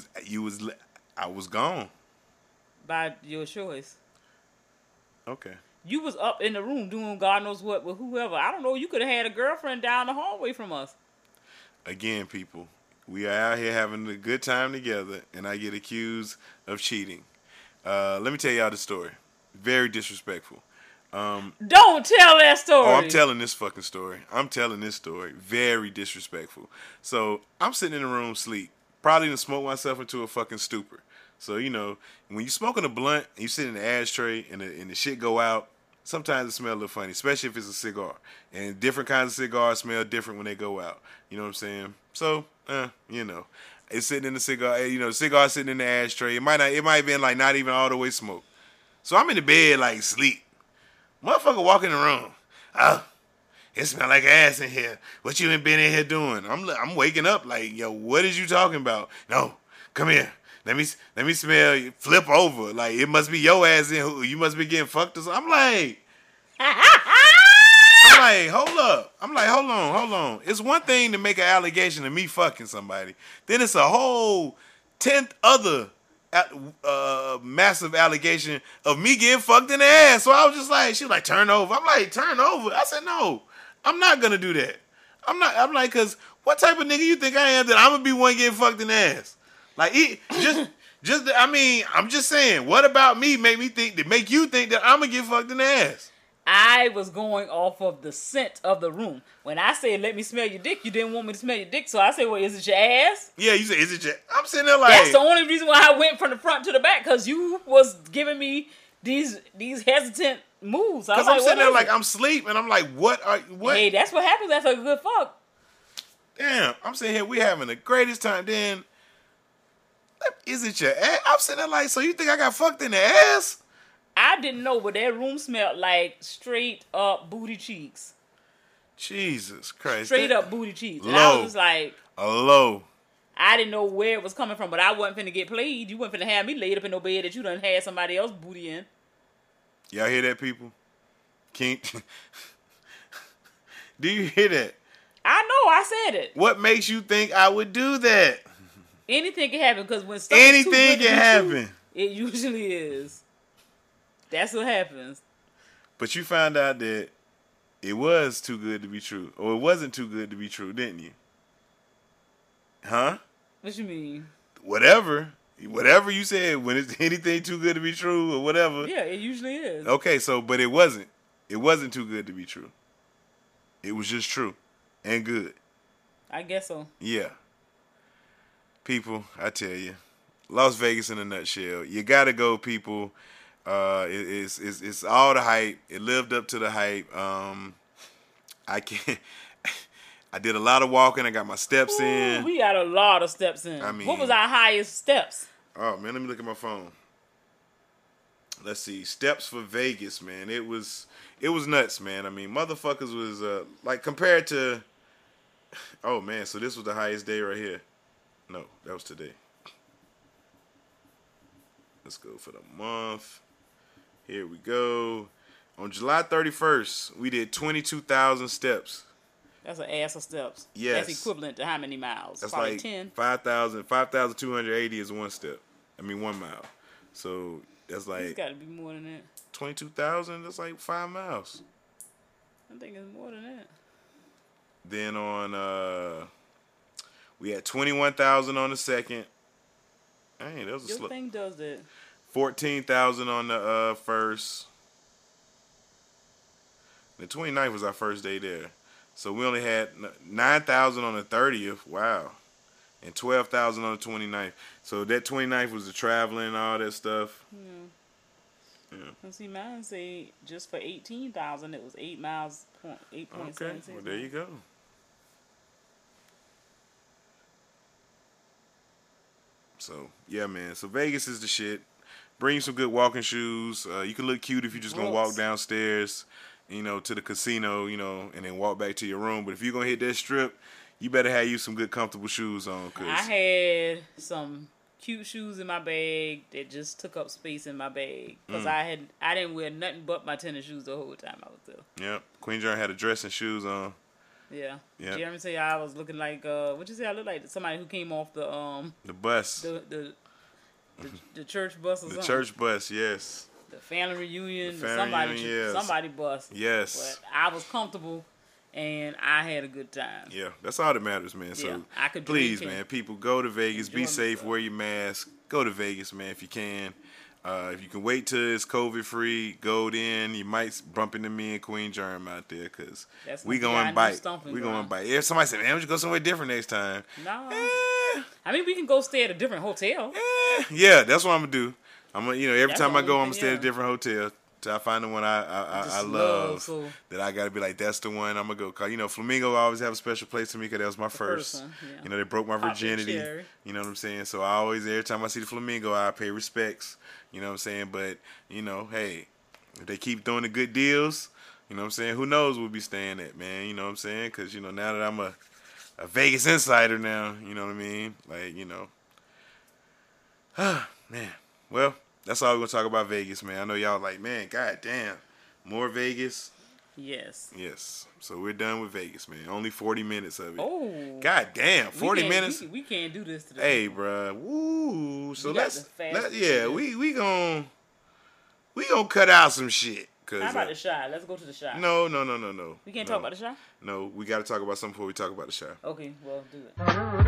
I was gone. By your choice. Okay. You was up in the room doing God knows what with whoever. I don't know, you could have had a girlfriend down the hallway from us. Again, people, we are out here having a good time together, and I get accused of cheating. Let me tell y'all the story. Very disrespectful. Don't tell that story. Oh, I'm telling this fucking story. I'm telling this story. Very disrespectful. So I'm sitting in the room, sleep. Probably done smoke myself into a fucking stupor. So, you know, when you smoking a blunt and you sit in the ashtray and the shit go out, sometimes it smells a little funny, especially if it's a cigar. And different kinds of cigars smell different when they go out. You know what I'm saying? So, you know, it's sitting in the cigar. You know, the cigar sitting in the ashtray. It might have been like not even all the way smoked. So I'm in the bed like sleep. Motherfucker walk in the room. Oh, it smell like ass in here. What you been in here doing? I'm waking up like, yo, what is you talking about? No, come here. Let me smell you. Flip over. Like, it must be your ass in who you must be getting fucked or something. I'm like, hold up. I'm like, hold on. It's one thing to make an allegation of me fucking somebody. Then it's a whole 10th other massive allegation of me getting fucked in the ass. So I was just like, she was like, turn over. I'm like, turn over? I said, no, I'm not going to do that. I'm like, because what type of nigga you think I am that I'm going to be one getting fucked in the ass? Like, I mean, I'm just saying, what about me make you think that I'm going to get fucked in the ass? I was going off of the scent of the room. When I said, let me smell your dick, you didn't want me to smell your dick. So I said, well, is it your ass? Yeah, you said, is it your... I'm sitting there like... That's the only reason why I went from the front to the back, because you was giving me these hesitant moves. Because I'm sitting there like, I'm asleep, and I'm like, what? Hey, that's what happens after a good fuck. Damn, I'm sitting here, we having the greatest time. Then, is it your ass? I'm sitting there like, so you think I got fucked in the ass? I didn't know, but that room smelled like straight up booty cheeks. Jesus Christ. Straight up booty cheeks. And Low. I was just like... Low. I didn't know where it was coming from, but I wasn't finna get played. You wasn't finna have me laid up in no bed that you done had somebody else booty in. Y'all hear that, people? Do you hear that? I know, I said it. What makes you think I would do that? Anything can happen, because when stuff Anything is too good can happen. It usually is. That's what happens. But you found out that it was too good to be true. Or it wasn't too good to be true, didn't you? Huh? What you mean? Whatever you said, when it's anything too good to be true or whatever. Yeah, it usually is. Okay, so, but it wasn't. It wasn't too good to be true. It was just true and good. I guess so. Yeah. People, I tell you, Las Vegas in a nutshell. You gotta go, people. It's all the hype. It lived up to the hype. I did a lot of walking. I got my steps in. We got a lot of steps in. I mean, what was our highest steps? Oh man, let me look at my phone. Let's see, steps for Vegas, man. It was nuts, man. I mean, motherfuckers was like compared to. Oh man, so this was the highest day right here. No, that was today. Let's go for the month. Here we go. On July 31st, we did 22,000 steps. That's an ass of steps. Yes. That's equivalent to how many miles? That's probably like 10. 5,280 is 1 step. 1 mile. So that's like... It's got to be more than that. 22,000, that's like 5 miles. I think it's more than that. Then on... we had 21,000 on the second. Dang, that was a Your slow... thing does that. 14,000 on the first. The 29th was our first day there. So we only had 9,000 on the 30th. Wow. And 12,000 on the 29th. So that 29th was the traveling and all that stuff. Yeah. And see, mine say just for 18,000, it was 8 miles, 8.76. Okay, well, there you go. So, yeah, man. So Vegas is the shit. Bring you some good walking shoes. You can look cute if you're just going to walk downstairs, to the casino, and then walk back to your room. But if you're going to hit that strip, you better have you some good comfortable shoes on. Cause I had some cute shoes in my bag that just took up space in my bag. Because I didn't wear nothing but my tennis shoes the whole time I was there. Yep. Queen John had a dress and shoes on. Yeah. Yep. Jeremy said I was looking like, what'd you say I look like? Somebody who came off the bus. The church bus or something. The church bus, yes. The family reunion. Yes. Somebody bus. Yes. But I was comfortable and I had a good time. Yeah, that's all that matters, man. So I could please, man, people, go to Vegas. Be safe. Myself. Wear your mask. Go to Vegas, man, if you can. If you can wait till it's COVID free, go then. You might bump into me and Queen Germ out there because we going bite. We going bite. If somebody said, man, we should go somewhere different next time. No. I mean, we can go stay at a different hotel. Yeah, that's what I'm going to do. I'm gonna, every time I go, I'm going to stay at a different hotel. Till I find the one I love, so. That I got to be like, that's the one I'm going to go. Because, Flamingo always have a special place to me because that was my first. One, yeah. They broke my virginity. You know what I'm saying? So I always, every time I see the Flamingo, I pay respects. You know what I'm saying? But, hey, if they keep doing the good deals, you know what I'm saying? Who knows we'll be staying at, man? You know what I'm saying? Because, now that I'm a Vegas insider now, you know what I mean? Like, man. Well, that's all we're going to talk about Vegas, man. I know y'all like, man, goddamn, more Vegas? Yes. Yes. So we're done with Vegas, man. Only 40 minutes of it. Oh. Goddamn, 40 minutes? We can't do this today. Hey, bro. Woo. So let's we gonna cut out some shit. How about the Chi? Let's go to the Chi. No. We can't talk about the Chi? No, we got to talk about something before we talk about the Chi. Okay, well, do it.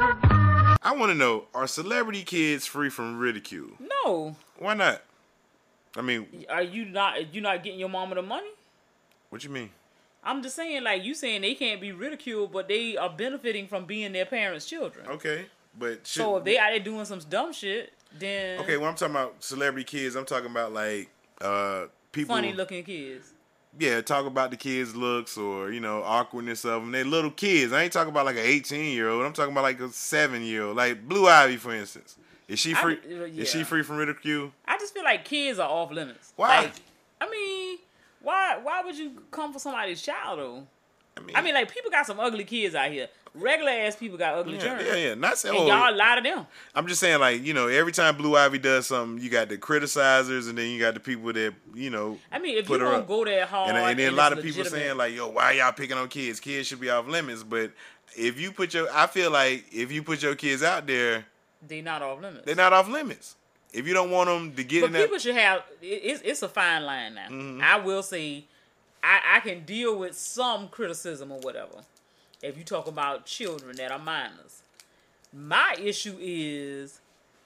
I want to know, are celebrity kids free from ridicule? No. Why not? I mean, are you not getting your mama the money? What you mean? I'm just saying, like, you saying they can't be ridiculed, but they are benefiting from being their parents' children. Okay, but so if they out there doing some dumb shit, then okay. When I'm talking about celebrity kids, I'm talking about like people, funny looking kids. Yeah, talk about the kids' looks or awkwardness of them. They're little kids. I ain't talking about like an 18-year-old. I'm talking about like a 7-year-old, like Blue Ivy, for instance. Is she free? Is she free from ridicule? I just feel like kids are off limits. Why? Like, I mean, why would you come for somebody's child though? I mean, like, people got some ugly kids out here. Regular ass people got ugly germs. Yeah. Not saying, and y'all lie to them. I'm just saying, like, every time Blue Ivy does something, you got the criticizers, and then you got the people that, I mean, if you don't go that hard, and then a lot of people saying, like, yo, why y'all picking on kids? Kids should be off limits. But if you I feel like if you put your kids out there, they're not off limits. They're not off limits. If you don't want them to get in that, people should have. It's a fine line now. Mm-hmm. I will say, I can deal with some criticism or whatever. If you talk about children that are minors, my issue is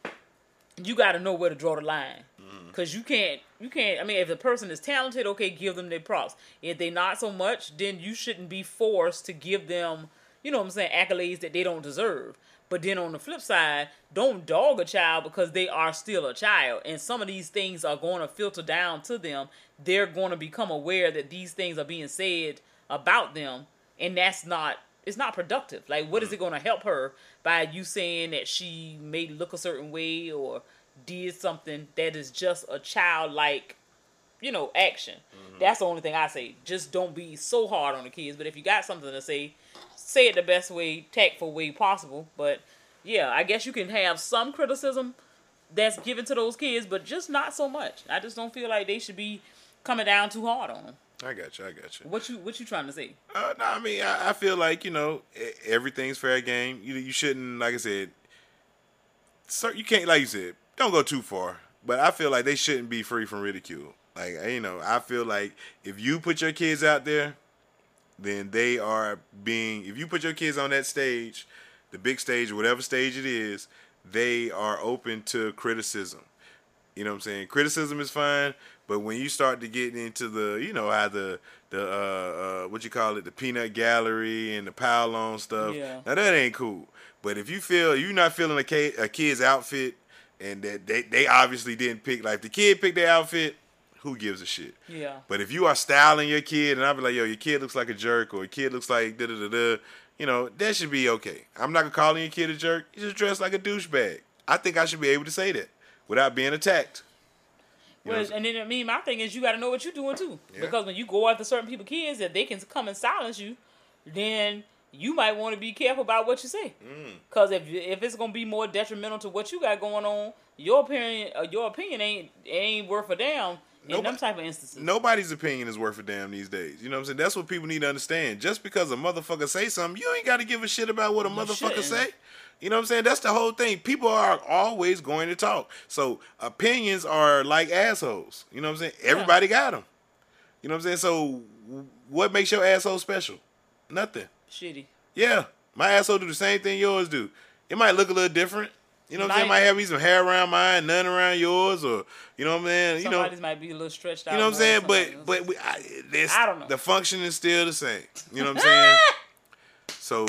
you got to know where to draw the line. Because you can't. I mean, if the person is talented, okay, give them their props. If they're not so much, then you shouldn't be forced to give them, accolades that they don't deserve. But then on the flip side, don't dog a child because they are still a child. And some of these things are going to filter down to them. They're going to become aware that these things are being said about them. And it's not productive. Like, what is it going to help her by you saying that she may look a certain way or did something that is just a childlike, action? Mm-hmm. That's the only thing I say. Just don't be so hard on the kids. But if you got something to say it the best way, tactful way possible. But yeah, I guess you can have some criticism that's given to those kids, but just not so much. I just don't feel like they should be coming down too hard on them. I got you. What you trying to say? No, I mean, I feel like, everything's fair game. You shouldn't, like I said, you can't, like you said, don't go too far. But I feel like they shouldn't be free from ridicule. Like, I feel like if you put your kids out there, then they are if you put your kids on that stage, the big stage, whatever stage it is, they are open to criticism. You know what I'm saying? Criticism is fine, but when you start to get into the, how the what you call it, the peanut gallery and the pile on stuff, now that ain't cool. But if you're not feeling a kid's outfit and that they obviously didn't pick, like if the kid picked their outfit, who gives a shit? Yeah. But if you are styling your kid and I'll be like, yo, your kid looks like a jerk or your kid looks like da-da-da-da, that should be okay. I'm not calling your kid a jerk. You just dress like a douchebag. I think I should be able to say that without being attacked. Well, and then, my thing is you got to know what you're doing too. Yeah. Because when you go after certain people's kids, that they can come and silence you, then you might want to be careful about what you say. Because if it's going to be more detrimental to what you got going on, your opinion ain't worth a damn. In them type of instances. Nobody's opinion is worth a damn these days. You know what I'm saying? That's what people need to understand. Just because a motherfucker say something, you ain't got to give a shit about what a motherfucker say. You know what I'm saying? That's the whole thing. People are always going to talk. So opinions are like assholes. You know what I'm saying? Everybody got them. You know what I'm saying? So what makes your asshole special? Nothing. Shitty. Yeah. My asshole do the same thing yours do. It might look a little different. You know what I'm saying? Might have me some hair around mine, none around yours, or you know what I'm saying? Somebody's might be a little stretched out. You know what I'm saying? But I don't know. The function is still the same. You know what I'm saying? So,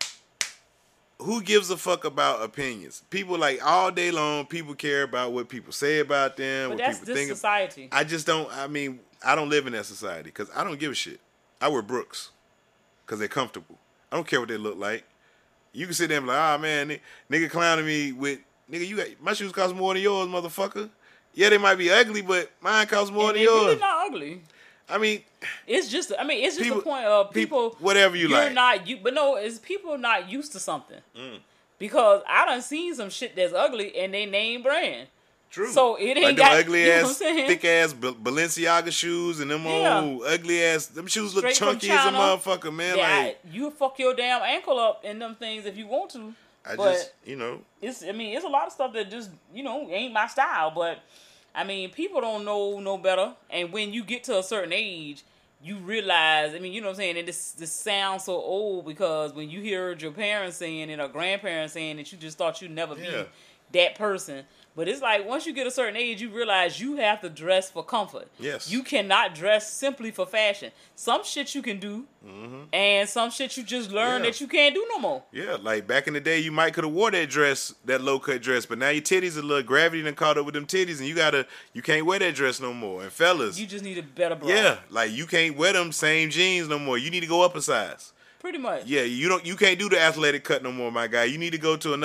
who gives a fuck about opinions? People like all day long. People care about what people say about them. But what that's people this think. society. I just don't. I mean, I don't live in that society because I don't give a shit. I wear Brooks because they're comfortable. I don't care what they look like. You can sit there and be like, ah, man, nigga clowning me with, nigga, you got, my shoes cost more than yours, motherfucker. Yeah, they might be ugly, but mine cost more than yours. Really not ugly. I mean, it's just the point of people. Whatever you like. But no, it's people not used to something. Because I done seen some shit that's ugly and they name brand. True. So it ain't like got ugly ass, thick ass Balenciaga shoes and them old ugly ass. Them shoes look chunky as a motherfucker, man. Like you fuck your damn ankle up in them things if you want to. It's a lot of stuff that just ain't my style. But I mean, people don't know no better. And when you get to a certain age, you realize. I mean, you know what I'm saying. And this sounds so old because when you heard your parents saying it or grandparents saying it, you just thought you'd never be that person. But it's like once you get a certain age, you realize you have to dress for comfort. Yes. You cannot dress simply for fashion. Some shit you can do, and some shit you just learn that you can't do no more. Yeah, like back in the day, you might could have wore that dress, that low cut dress, but now your titties a little gravity done caught up with them titties, and you can't wear that dress no more. And fellas, you just need a better bra. Yeah, like you can't wear them same jeans no more. You need to go up a size. Pretty much. Yeah, you can't do the athletic cut no more, my guy. You need to go to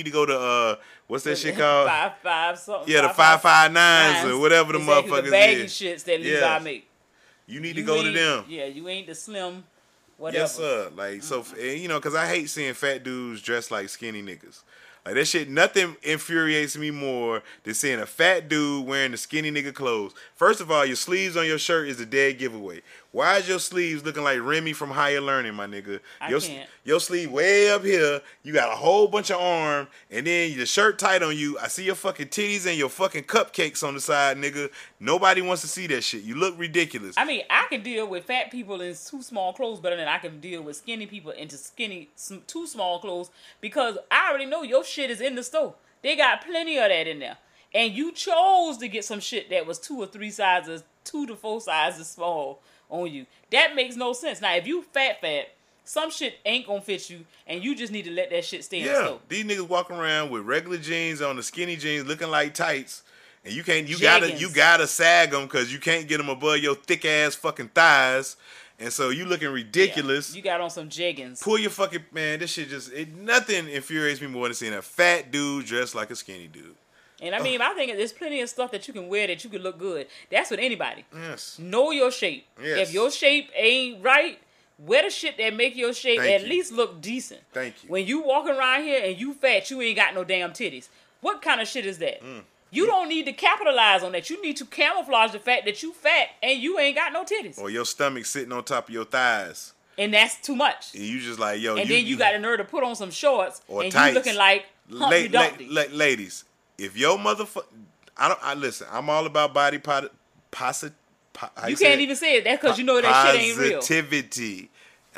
what's that shit called? 5'5" something. Yeah, the 5'9" or whatever the motherfuckers the baggy is. shits that Levi make. You need to go to them. Yeah, you ain't the slim whatever. Yes, sir. Like so, because I hate seeing fat dudes dressed like skinny niggas. Like that shit, nothing infuriates me more than seeing a fat dude wearing the skinny nigga clothes. First of all, your sleeves on your shirt is a dead giveaway. Why is your sleeves looking like Remy from Higher Learning, my nigga? Your sleeve way up here, you got a whole bunch of arm, and then your shirt tight on you. I see your fucking titties and your fucking cupcakes on the side, nigga. Nobody wants to see that shit. You look ridiculous. I mean, I can deal with fat people in too small clothes better than I can deal with skinny people into too small clothes because I already know your shit is in the store. They got plenty of that in there. And you chose to get some shit that was 2 or 3 sizes, 2 to 4 sizes small on you. That makes no sense. Now, if you fat, some shit ain't gonna fit you, and you just need to let that shit stay in the store. These niggas walking around with regular jeans on the skinny jeans looking like tights, and you gotta sag them because you can't get them above your thick ass fucking thighs. And so you looking ridiculous. Yeah, you got on some jeggings. Pull your fucking this shit nothing infuriates me more than seeing a fat dude dressed like a skinny dude. And I mean, I think there's plenty of stuff that you can wear that you can look good. That's with anybody. Yes. Know your shape. Yes. If your shape ain't right, wear the shit that make your shape least look decent. Thank you. When you walking around here and you fat, you ain't got no damn titties. What kind of shit is that? You don't need to capitalize on that. You need to camouflage the fact that you fat and you ain't got no titties. Or your stomach sitting on top of your thighs. And that's too much. And you just like, yo. And then you got the nerve to put on some shorts or and tights. You looking like Humpty Dumpty. Ladies, if your motherfucker, listen. I'm all about body positivity. You can't even say it. That's because you know that shit ain't real. Positivity.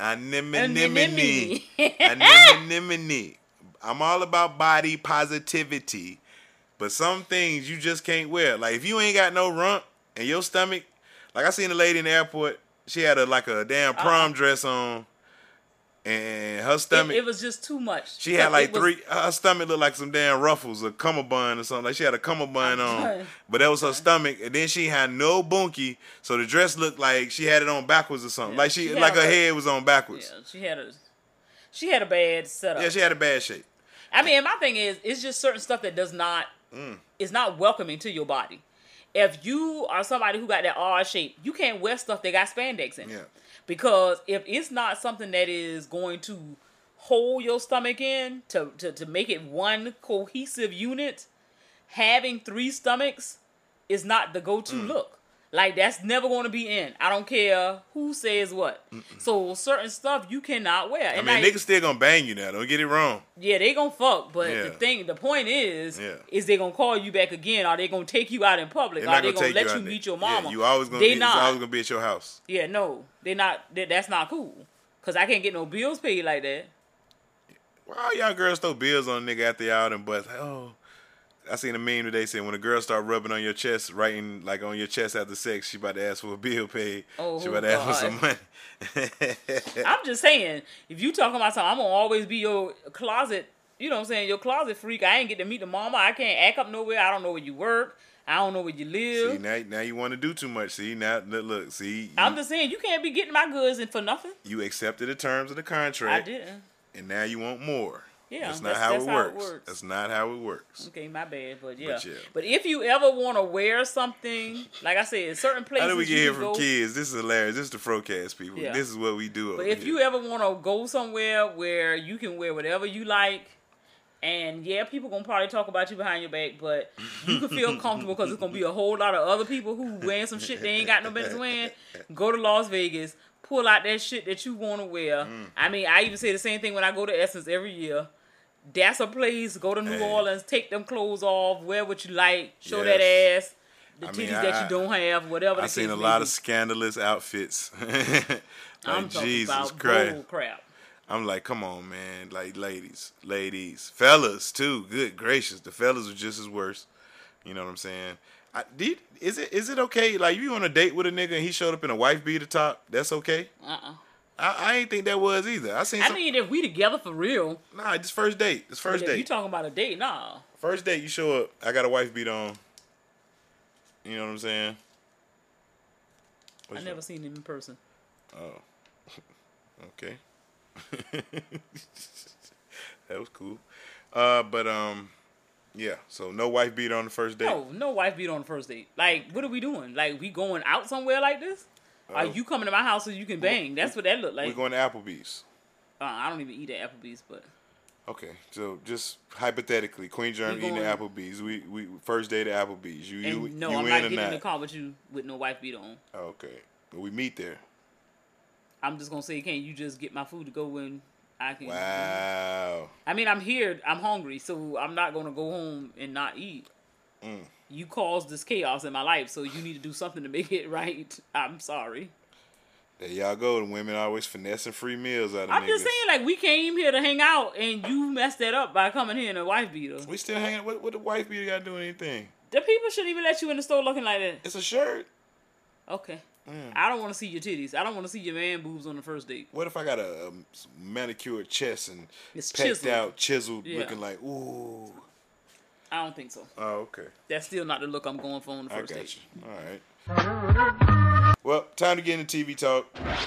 Anemone. I'm all about body positivity. But some things you just can't wear. Like if you ain't got no rump and your stomach, like I seen a lady in the airport, she had a damn prom dress on, and her stomach. It was just too much. She had like her stomach looked like some damn ruffles, a cummerbund or something. Like she had a cummerbund on, but that was her stomach. And then she had no bunkie, so the dress looked like she had it on backwards or something. Yeah, like her head was on backwards. Yeah, she had a bad setup. Yeah, she had a bad shape. I mean, and my thing is, it's just certain stuff that does not. It's not welcoming to your body. If you are somebody who got that odd shape, you can't wear stuff that got spandex in it. Yeah. Because if it's not something that is going to hold your stomach in to make it one cohesive unit, having 3 stomachs is not the go-to look. Like, that's never going to be in. I don't care who says what. So, certain stuff you cannot wear. And niggas still gonna bang you now. Don't get it wrong. Yeah, they gonna fuck. But the point is they gonna call you back again? Are they gonna take you out in public? Are they gonna let you meet your mama? Yeah, you always gonna it's always gonna be at your house. Yeah, no. They not. That's not cool. Because I can't get no bills paid like that. Why all y'all girls throw bills on a nigga after y'all done bust? Like, oh, I seen a meme today saying when a girl start rubbing on your chest, writing like on your chest after sex, she about to ask for a bill paid. Oh, she about to ask for some money. I'm just saying, if you talking about something, I'm gonna always be your closet. You know what I'm saying? Your closet freak. I ain't get to meet the mama. I can't act up nowhere. I don't know where you work. I don't know where you live. See, now you want to do too much. See, now look. See, I'm just saying, you can't be getting my goods in for nothing. You accepted the terms of the contract. I didn't. And now you want more. Yeah, that's not how it works. That's not how it works. Okay, my bad, but yeah. But if you ever want to wear something, like I said, certain places. How do we get here from kids? This is hilarious. This is the Frocast, people. Yeah. This is what we do. But if you ever want to go somewhere where you can wear whatever you like, and yeah, people gonna probably talk about you behind your back, but you can feel comfortable because it's gonna be a whole lot of other people who wearing some shit they ain't got no business wearing. Go to Las Vegas, pull out that shit that you want to wear. I mean, I even say the same thing when I go to Essence every year. That's a place. Go to New Orleans, take them clothes off, wear what you like, show that ass, the titties that you don't have, whatever. I've seen a lot of scandalous outfits. Like, I'm talking Jesus about Christ. bull crap. I'm like, come on, man. Like, ladies, fellas too. Good gracious, the fellas are just as worse. You know what I'm saying? Is it okay? Like, if you on a date with a nigga and he showed up in a wife beater top, that's okay? I ain't think that was either. I mean, if we together for real. Nah, it's first date. It's first date. You talking about a date? Nah. First date, you show up. I got a wife beat on. You know what I'm saying? I never seen him in person. Oh. Okay. That was cool. Yeah. So no wife beat on the first date. No wife beat on the first date. Like, what are we doing? Like, we going out somewhere like this? Are you coming to my house so you can bang? That's what that look like. We're going to Applebee's. I don't even eat at Applebee's, but. Okay, so just hypothetically, Queen Germ eating at Applebee's. We first date at Applebee's. I'm not getting in the car with you with no wife beat on. Oh, okay, but we meet there. I'm just gonna say, can't you just get my food to go when I can? Wow. I mean, I'm here. I'm hungry, so I'm not gonna go home and not eat. You caused this chaos in my life, so you need to do something to make it right. I'm sorry. There y'all go. The women always finessing free meals out of I'm niggas. just saying, like, we came here to hang out, and you messed that up by coming here in a wife beater. We still hanging. What the wife beater got to do anything? The people shouldn't even let you in the store looking like that. It's a shirt. Okay. I don't want to see your titties. I don't want to see your man boobs on the first date. What if I got a manicured chest and it's pecked out, chiseled, looking like, ooh. I don't think so. Oh, okay. That's still not the look I'm going for on the first date. You. All right. Well, time to get into TV talk.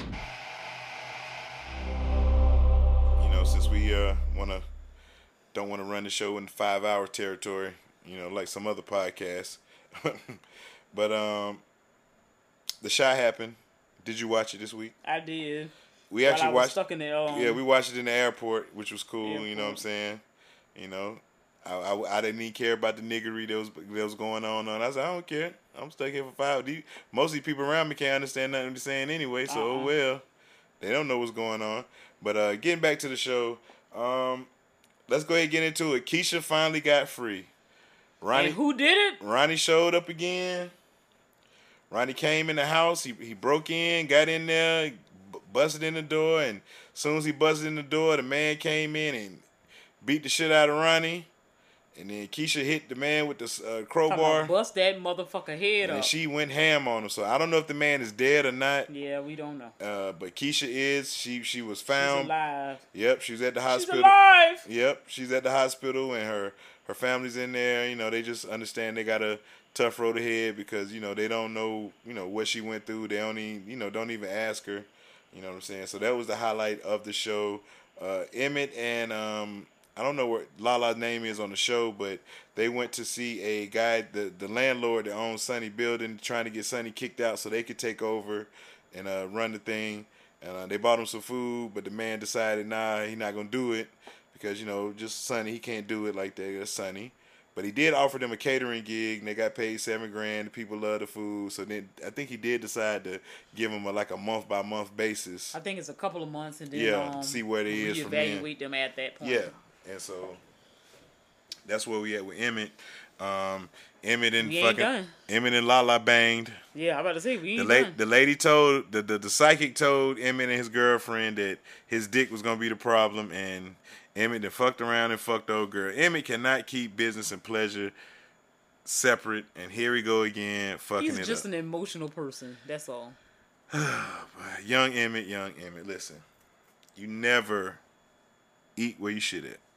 You know, since we don't want to run the show in 5-hour territory, you know, like some other podcasts. But The Chi happened. Did you watch it this week? I did. We actually watched. Stuck in the, yeah, we watched it in the airport, which was cool. You know what I'm saying? You know, I didn't even care about the niggery that was going on. I said, I don't care. I'm stuck here for 5. Most of these people around me can't understand nothing they're saying anyway. So oh well, they don't know what's going on. But getting back to the show, let's go ahead and get into it. Keisha finally got free. Ronnie, and who did it? Ronnie showed up again. Ronnie came in the house. He broke in, got in there, busted in the door, and as soon as he busted in the door, the man came in and beat the shit out of Ronnie. And then Keisha hit the man with the crowbar. Bust that motherfucker head up. And she went ham on him. So I don't know if the man is dead or not. Yeah, we don't know. But Keisha is. She was found. She's alive. Yep, she was at the hospital. She's alive. Yep, she's at the hospital, and her family's in there. You know, they just understand they got a tough road ahead because, you know, they don't know, you know, what she went through. They only, you know, don't even ask her. You know what I'm saying? So that was the highlight of the show. Emmett and I don't know what Lala's name is on the show, but they went to see a guy, the landlord that owns Sunny Building, trying to get Sunny kicked out so they could take over and run the thing. And they bought him some food, but the man decided, nah, he's not going to do it because, you know, just Sunny, he can't do it like that. That's Sunny. But he did offer them a catering gig, and they got paid $7,000. The people love the food, so then I think he did decide to give them a month-by-month basis. I think it's a couple of months, and then see where they is from there. Reevaluate them at that point. Yeah, and so that's where we at with Emmett. Emmett and We ain't done. Emmett and Lala banged. Yeah, I'm about to say we ain't done. The lady told the psychic told Emmett and his girlfriend that his dick was gonna be the problem, and Emmett then fucked around and fucked the old girl. Emmett cannot keep business and pleasure separate, and here we go again, fucking He's it just up. an emotional person. That's all. Young Emmett. Listen, you never eat where you shit at,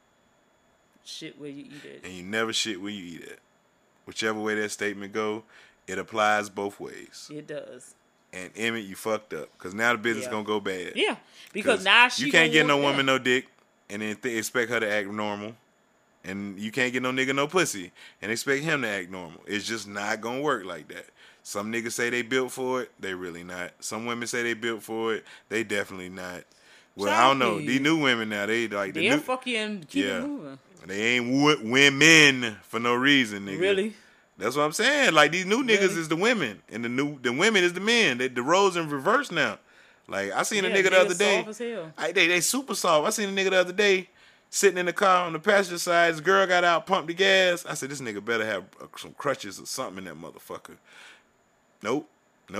Shit where you eat it. and you never shit where you eat at. Whichever way that statement go, it applies both ways. It does. And Emmett, you fucked up, because now the business Yeah. gonna go bad. Yeah, because now she you can't gonna get no want woman that. no dick and then expect her to act normal, and you can't get no nigga no pussy and expect him to act normal. It's just not gonna work like that. Some niggas say they built for it, they really not. Some women say they built for it, they definitely not. Well, I don't know. Exactly. These new women now, they like the They'll new, fuck you and keep it moving. they ain't women for no reason, nigga. Really? That's what I'm saying. Like, these new niggas Really? is the women, and the women is the men. The roles in reverse now. Like, I seen a Yeah, nigga the other niggas day. soft as hell. They super soft. I seen a nigga the other day sitting in the car on the passenger side. His girl got out, pumped the gas. I said, this nigga better have some crutches or something in that motherfucker. Nope,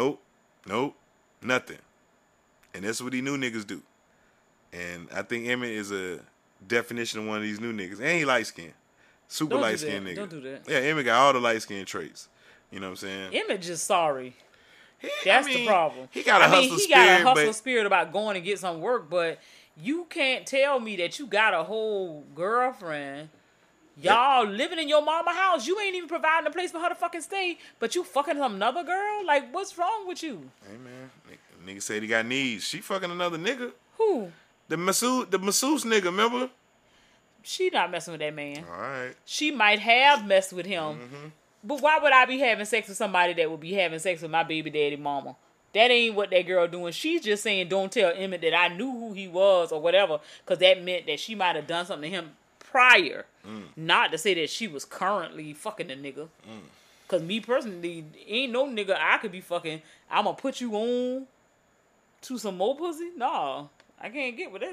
nothing. And that's what these new niggas do. And I think Emmett is a definition of one of these new niggas. And he light skinned. Super Don't do light skinned that. nigga. Don't do that. Yeah, Emmett got all the light skinned traits. You know what I'm saying? Emmett just sorry. He- That's I mean, the problem. He got a hustler he spirit, got a hustler but spirit about going and get some work, but you can't tell me that you got a whole girlfriend. Y'all living in your mama house. You ain't even providing a place for her to fucking stay, but you fucking some another girl? Like, what's wrong with you? hey man, nigga said he got needs. She fucking another nigga. Who? The masseuse nigga, remember? She not messing with that man. All right. She might have messed with him. Mm-hmm. But why would I be having sex with somebody that would be having sex with my baby daddy mama? That ain't what that girl doing. She's just saying, don't tell Emmett that I knew who he was or whatever, because that meant that she might have done something to him prior. Not to say that she was currently fucking the nigga. Because me personally, ain't no nigga I could be fucking. I'm going to put you on to some more pussy? No, I can't get with that.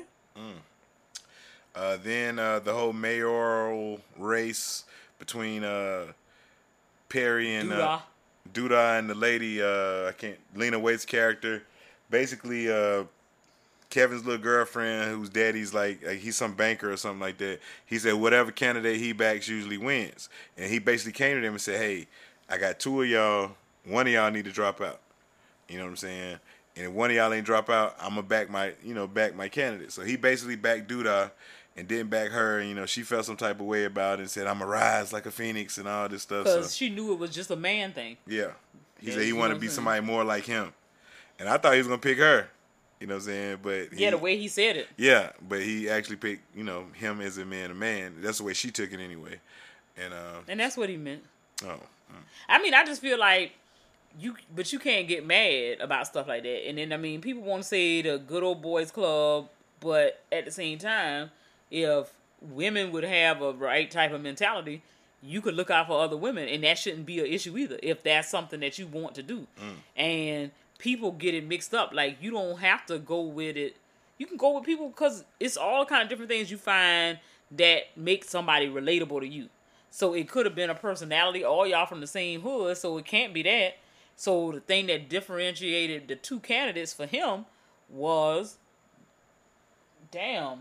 Then the whole mayoral race between Perry and Duda and the lady, Lena Waithe's character. Basically, Kevin's little girlfriend, whose daddy's like he's some banker or something like that. He said whatever candidate he backs usually wins, and he basically came to them and said, "Hey, I got two of y'all. One of y'all need to drop out. You know what I'm saying? And if one of y'all ain't drop out, I'm gonna back my candidate." So he basically backed Duda and didn't back her. And, she felt some type of way about it and said, "I'm gonna rise like a phoenix" and all this stuff. Because So she knew it was just a man thing. yeah, he Yeah, said he you know wanted what to be I'm saying? somebody more like him, and I thought he was gonna pick her. You know what I'm saying? But Yeah, the way he said it. yeah, but he actually picked, him as a man. That's the way she took it anyway. And that's what he meant. Oh, I mean, I just feel like you can't get mad about stuff like that. And then, people want to say the good old boys club, but at the same time, if women would have a right type of mentality, you could look out for other women, and that shouldn't be an issue either, if that's something that you want to do. And people get it mixed up. Like, you don't have to go with it. You can go with people because it's all kind of different things you find that make somebody relatable to you. So it could have been a personality, all y'all from the same hood, so it can't be that. So the thing that differentiated the two candidates for him was, damn,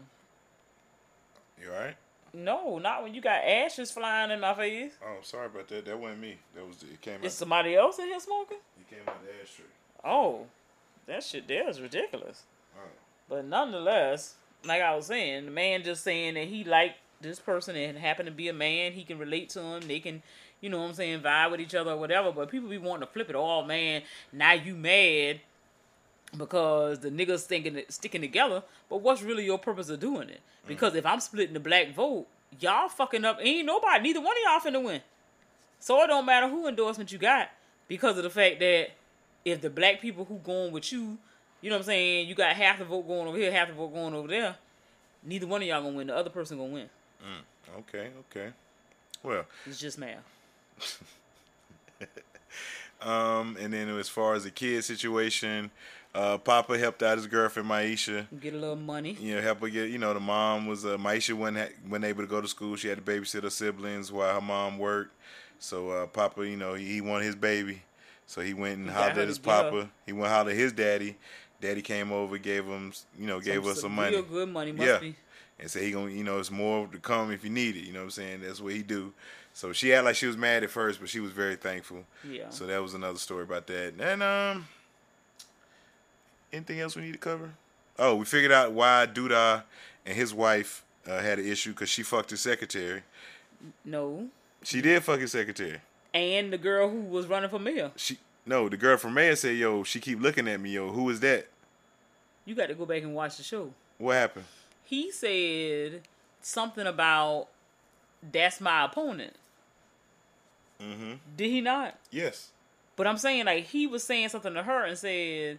you all right? no, not when you got ashes flying in my face. Oh, sorry about that. That wasn't me. It came Is out. somebody else in here smoking? It came out the ashtray. Oh, that shit there is ridiculous. Oh. But nonetheless, like I was saying, the man just saying that he liked this person and happened to be a man, he can relate to him, they can, vibe with each other or whatever. But people be wanting to flip it. Oh, man, now you mad because the niggas sticking together. But what's really your purpose of doing it? Because if I'm splitting the black vote, y'all fucking up. Ain't nobody, neither one of y'all finna win. So it don't matter who endorsement you got, because of the fact that if the black people who going with you, you know what I'm saying, you got half the vote going over here, half the vote going over there, neither one of y'all gonna win. The other person gonna win. Okay. Well, It's just math. and then as far as the kid situation, Papa helped out his girlfriend Maisha. Get a little money. You know, help her get. You know, the mom was Maisha wasn't able to go to school. She had to babysit her siblings while her mom worked. So Papa, you know, he wanted his baby. So he went and hollered at his papa. He went hollered at his daddy. Daddy came over, gave him, gave us some money. Real good money, must be. And said he gonna, it's more to come if you need it. You know what I'm saying? That's what he do. So she acted like she was mad at first, but she was very thankful. Yeah. So that was another story about that. And anything else we need to cover? Oh, we figured out why Duda and his wife had an issue because she fucked his secretary. No. She did fuck his secretary. And the girl who was running for mayor. The girl from mayor said, "Yo, she keep looking at me. Yo, who is that?" You got to go back and watch the show. What happened? He said something about, "That's my opponent." Mm-hmm. Did he not? Yes. But I'm saying, like, he was saying something to her and said,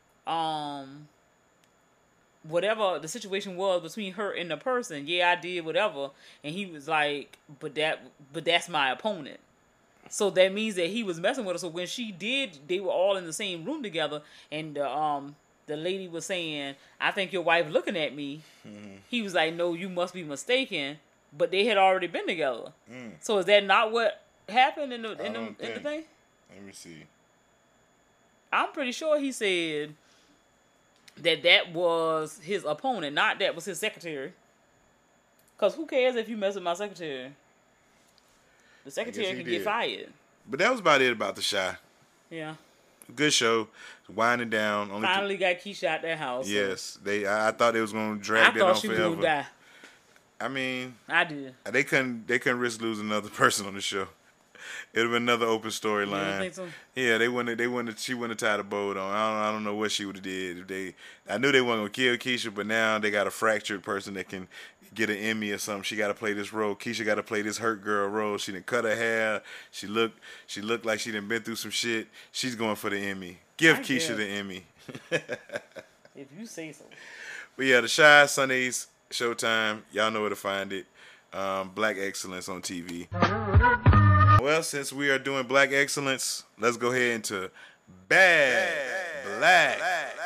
whatever the situation was between her and the person, yeah, I did whatever. And he was like, but that's my opponent. So that means that he was messing with her. So when she did, they were all in the same room together, and the lady was saying, "I think your wife looking at me." Mm-hmm. He was like, "No, you must be mistaken." But they had already been together. So is that not what happened in the thing? Let me see. I'm pretty sure he said that was his opponent, not that was his secretary. Because who cares if you mess with my secretary? The secretary can get fired. But that was about it about The Chi. Yeah. Good show. Winding down. Finally got Keisha out that house. Yes. I thought they was going to drag that on forever. I thought she would die. I mean, I did. They couldn't risk losing another person on the show. It would have been another open storyline. You think so? Yeah, she wouldn't have tied a boat on. I don't know what she would have did. I knew they weren't gonna kill Keisha, but now they got a fractured person that can get an Emmy or something. She got to play this role. Keisha got to play this hurt girl role. She done cut her hair. She looked like she done been through some shit. She's going for the Emmy. Give Keisha the Emmy. If you say so. But yeah, The Chi, Sundays, Showtime. Y'all know where to find it. Black Excellence on TV. Well, since we are doing Black Excellence, let's go ahead into Bad Black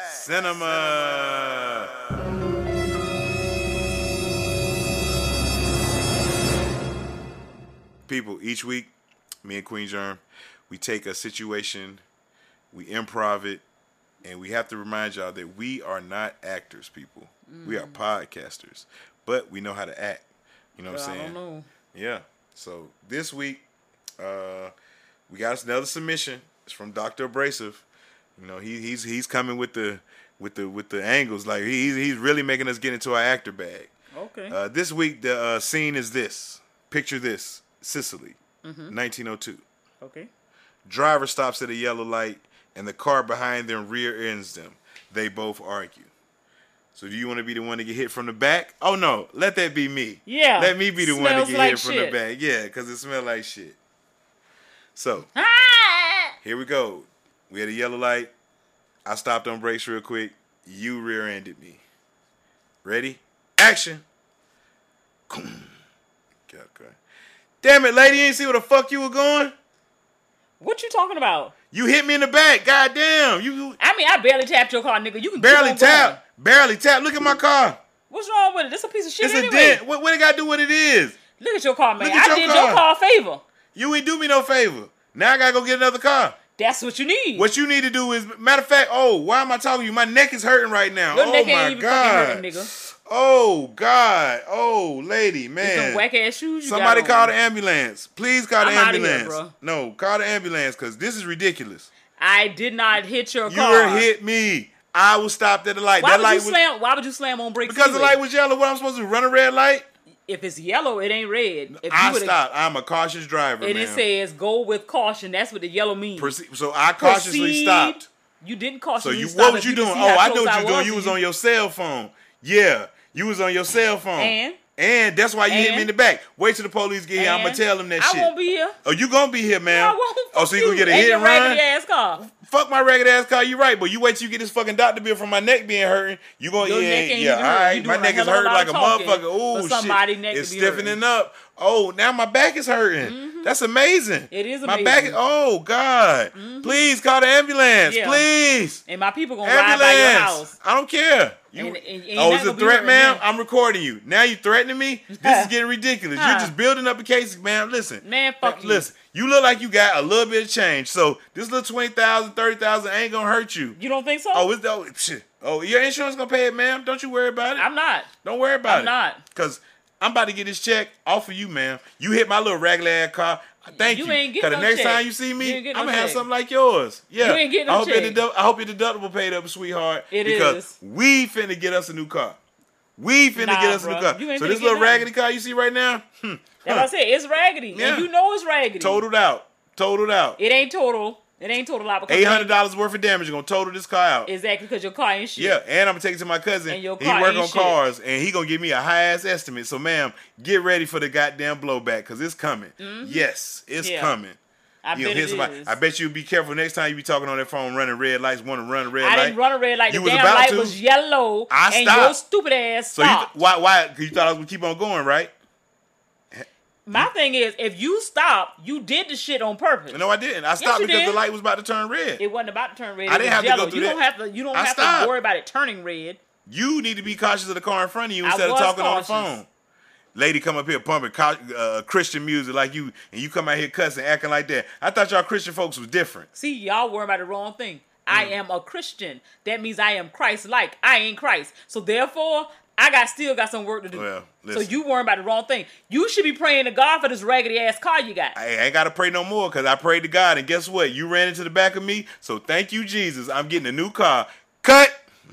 Cinema. People, each week, me and Queen Germ, we take a situation, we improv it, and we have to remind y'all that we are not actors, people. We are podcasters, but we know how to act. You know what I'm saying? I don't know. Yeah. So this week, we got another submission. It's from Dr. Abrasive. You know, he's coming with the angles. Like he's really making us get into our actor bag. Okay. This week the scene is this. Picture this: Sicily, 1902. Okay. Driver stops at a yellow light, and the car behind them rear ends them. They both argue. So do you want to be the one to get hit from the back? Oh no, let that be me. Yeah. Let me be the one to get hit from the back. Yeah, because it smells like shit. So, here we go. We had a yellow light. I stopped on brakes real quick. You rear-ended me. Ready? Action. God. Damn it, lady. You ain't see where the fuck you were going? What you talking about? You hit me in the back. Goddamn. I barely tapped your car, nigga. You can barely tap. Barely tap. Look at my car. What's wrong with it? This a piece of shit anyway. It's a dent. What it got to do what it is? Look at your car, man. I did your car a favor. You ain't do me no favor. Now I got to go get another car. That's what you need. What you need to do is, matter of fact, why am I talking to you? My neck is hurting right now. Your neck ain't even fucking hurting, nigga. Oh, God. Oh, lady, man. Some whack-ass shoes you Somebody got call the ambulance. Please call the ambulance. Here, bro. No, call the ambulance because this is ridiculous. I did not hit your car. You hit me. I was stopped at the light. Why would you slam on brakes? Because the light was yellow. What I'm supposed to do? Run a red light? If it's yellow, it ain't red. I stopped. I'm a cautious driver, and it says go with caution. That's what the yellow means. So I cautiously stopped. You didn't cautiously stop. So what was you doing? I know what you were doing. You was on your cell phone. Yeah, you was on your cell phone. And that's why you hit me in the back. Wait till the police get here. I'm going to tell them that shit. I won't be here. Oh, you going to be here, man. No, I won't. So you going to get a hit and run? Raggedy ass car. Fuck my ragged ass car. You right. But you wait till you get this fucking doctor bill from my neck being hurting. You going to, yeah, all right. My neck is hurting like a motherfucker. Oh, shit. It's stiffening up. Oh, now my back is hurting. That's amazing. It is My amazing. back. Oh God! Please call the ambulance. Yeah. Please. And my people gonna ride by your house. I don't care. And Oh, it's a threat, ma'am? I'm recording you. Now you threatening me? This is getting ridiculous. You're just building up a case, man. Listen. Man, fuck you. Listen, you look like you got a little bit of change. So this little 20,000, 30,000 ain't gonna hurt you. You don't think so? Shit. Oh, your insurance gonna pay it, ma'am. Don't you worry about it. I'm not. Don't worry about it. I'm not. Because I'm about to get this check off of you, ma'am. You hit my little raggedy ass car. Thank you. You ain't getting Because the no next check. time you see me, You ain't I'm getting no going to have check. something like yours. Yeah. You ain't getting no check. I hope your deductible paid up, sweetheart. It because is. we finna get us a new car. We finna get us a new bruh. car. You ain't So finna this get little nothing. raggedy car you see right now, That's what I said. It's raggedy. Yeah. And you know it's raggedy. totaled out. It ain't total. It ain't total out because $800 worth of damage. You're going to total this car out. Exactly, because your car ain't shit. Yeah, and I'm going to take it to my cousin. And your He car work ain't on shit. cars, and he going to give me a high-ass estimate. So, ma'am, get ready for the goddamn blowback, because it's coming. Yes, it's coming. I You know, bet here's it somebody- is. I bet you be careful next time you be talking on that phone running red lights, want to run a red I light. didn't run a red light. You The was damn about light to. was yellow. I and stopped. your stupid ass So you stopped. why? 'Cause you thought I was going to keep on going, right? My thing is, if you stop, you did the shit on purpose. No, I didn't. I stopped you because did. the light was about to turn red. It wasn't about to turn red. I It didn't was have to yellow. go through You that. don't have to. You don't I have stopped. to worry about it turning red. You need to be cautious of the car in front of you I instead of was talking cautious. on the phone. Lady come up here pumping Christian music like you, and you come out here cussing, acting like that. I thought y'all Christian folks was different. See, y'all worry about the wrong thing. I am a Christian. That means I am Christ-like. I ain't Christ. So therefore, still got some work to do. Well, so listen. you worry about the wrong thing. You should be praying to God for this raggedy ass car you got. I ain't got to pray no more because I prayed to God, and guess what? You ran into the back of me, so thank you, Jesus. I'm getting a new car. Cut!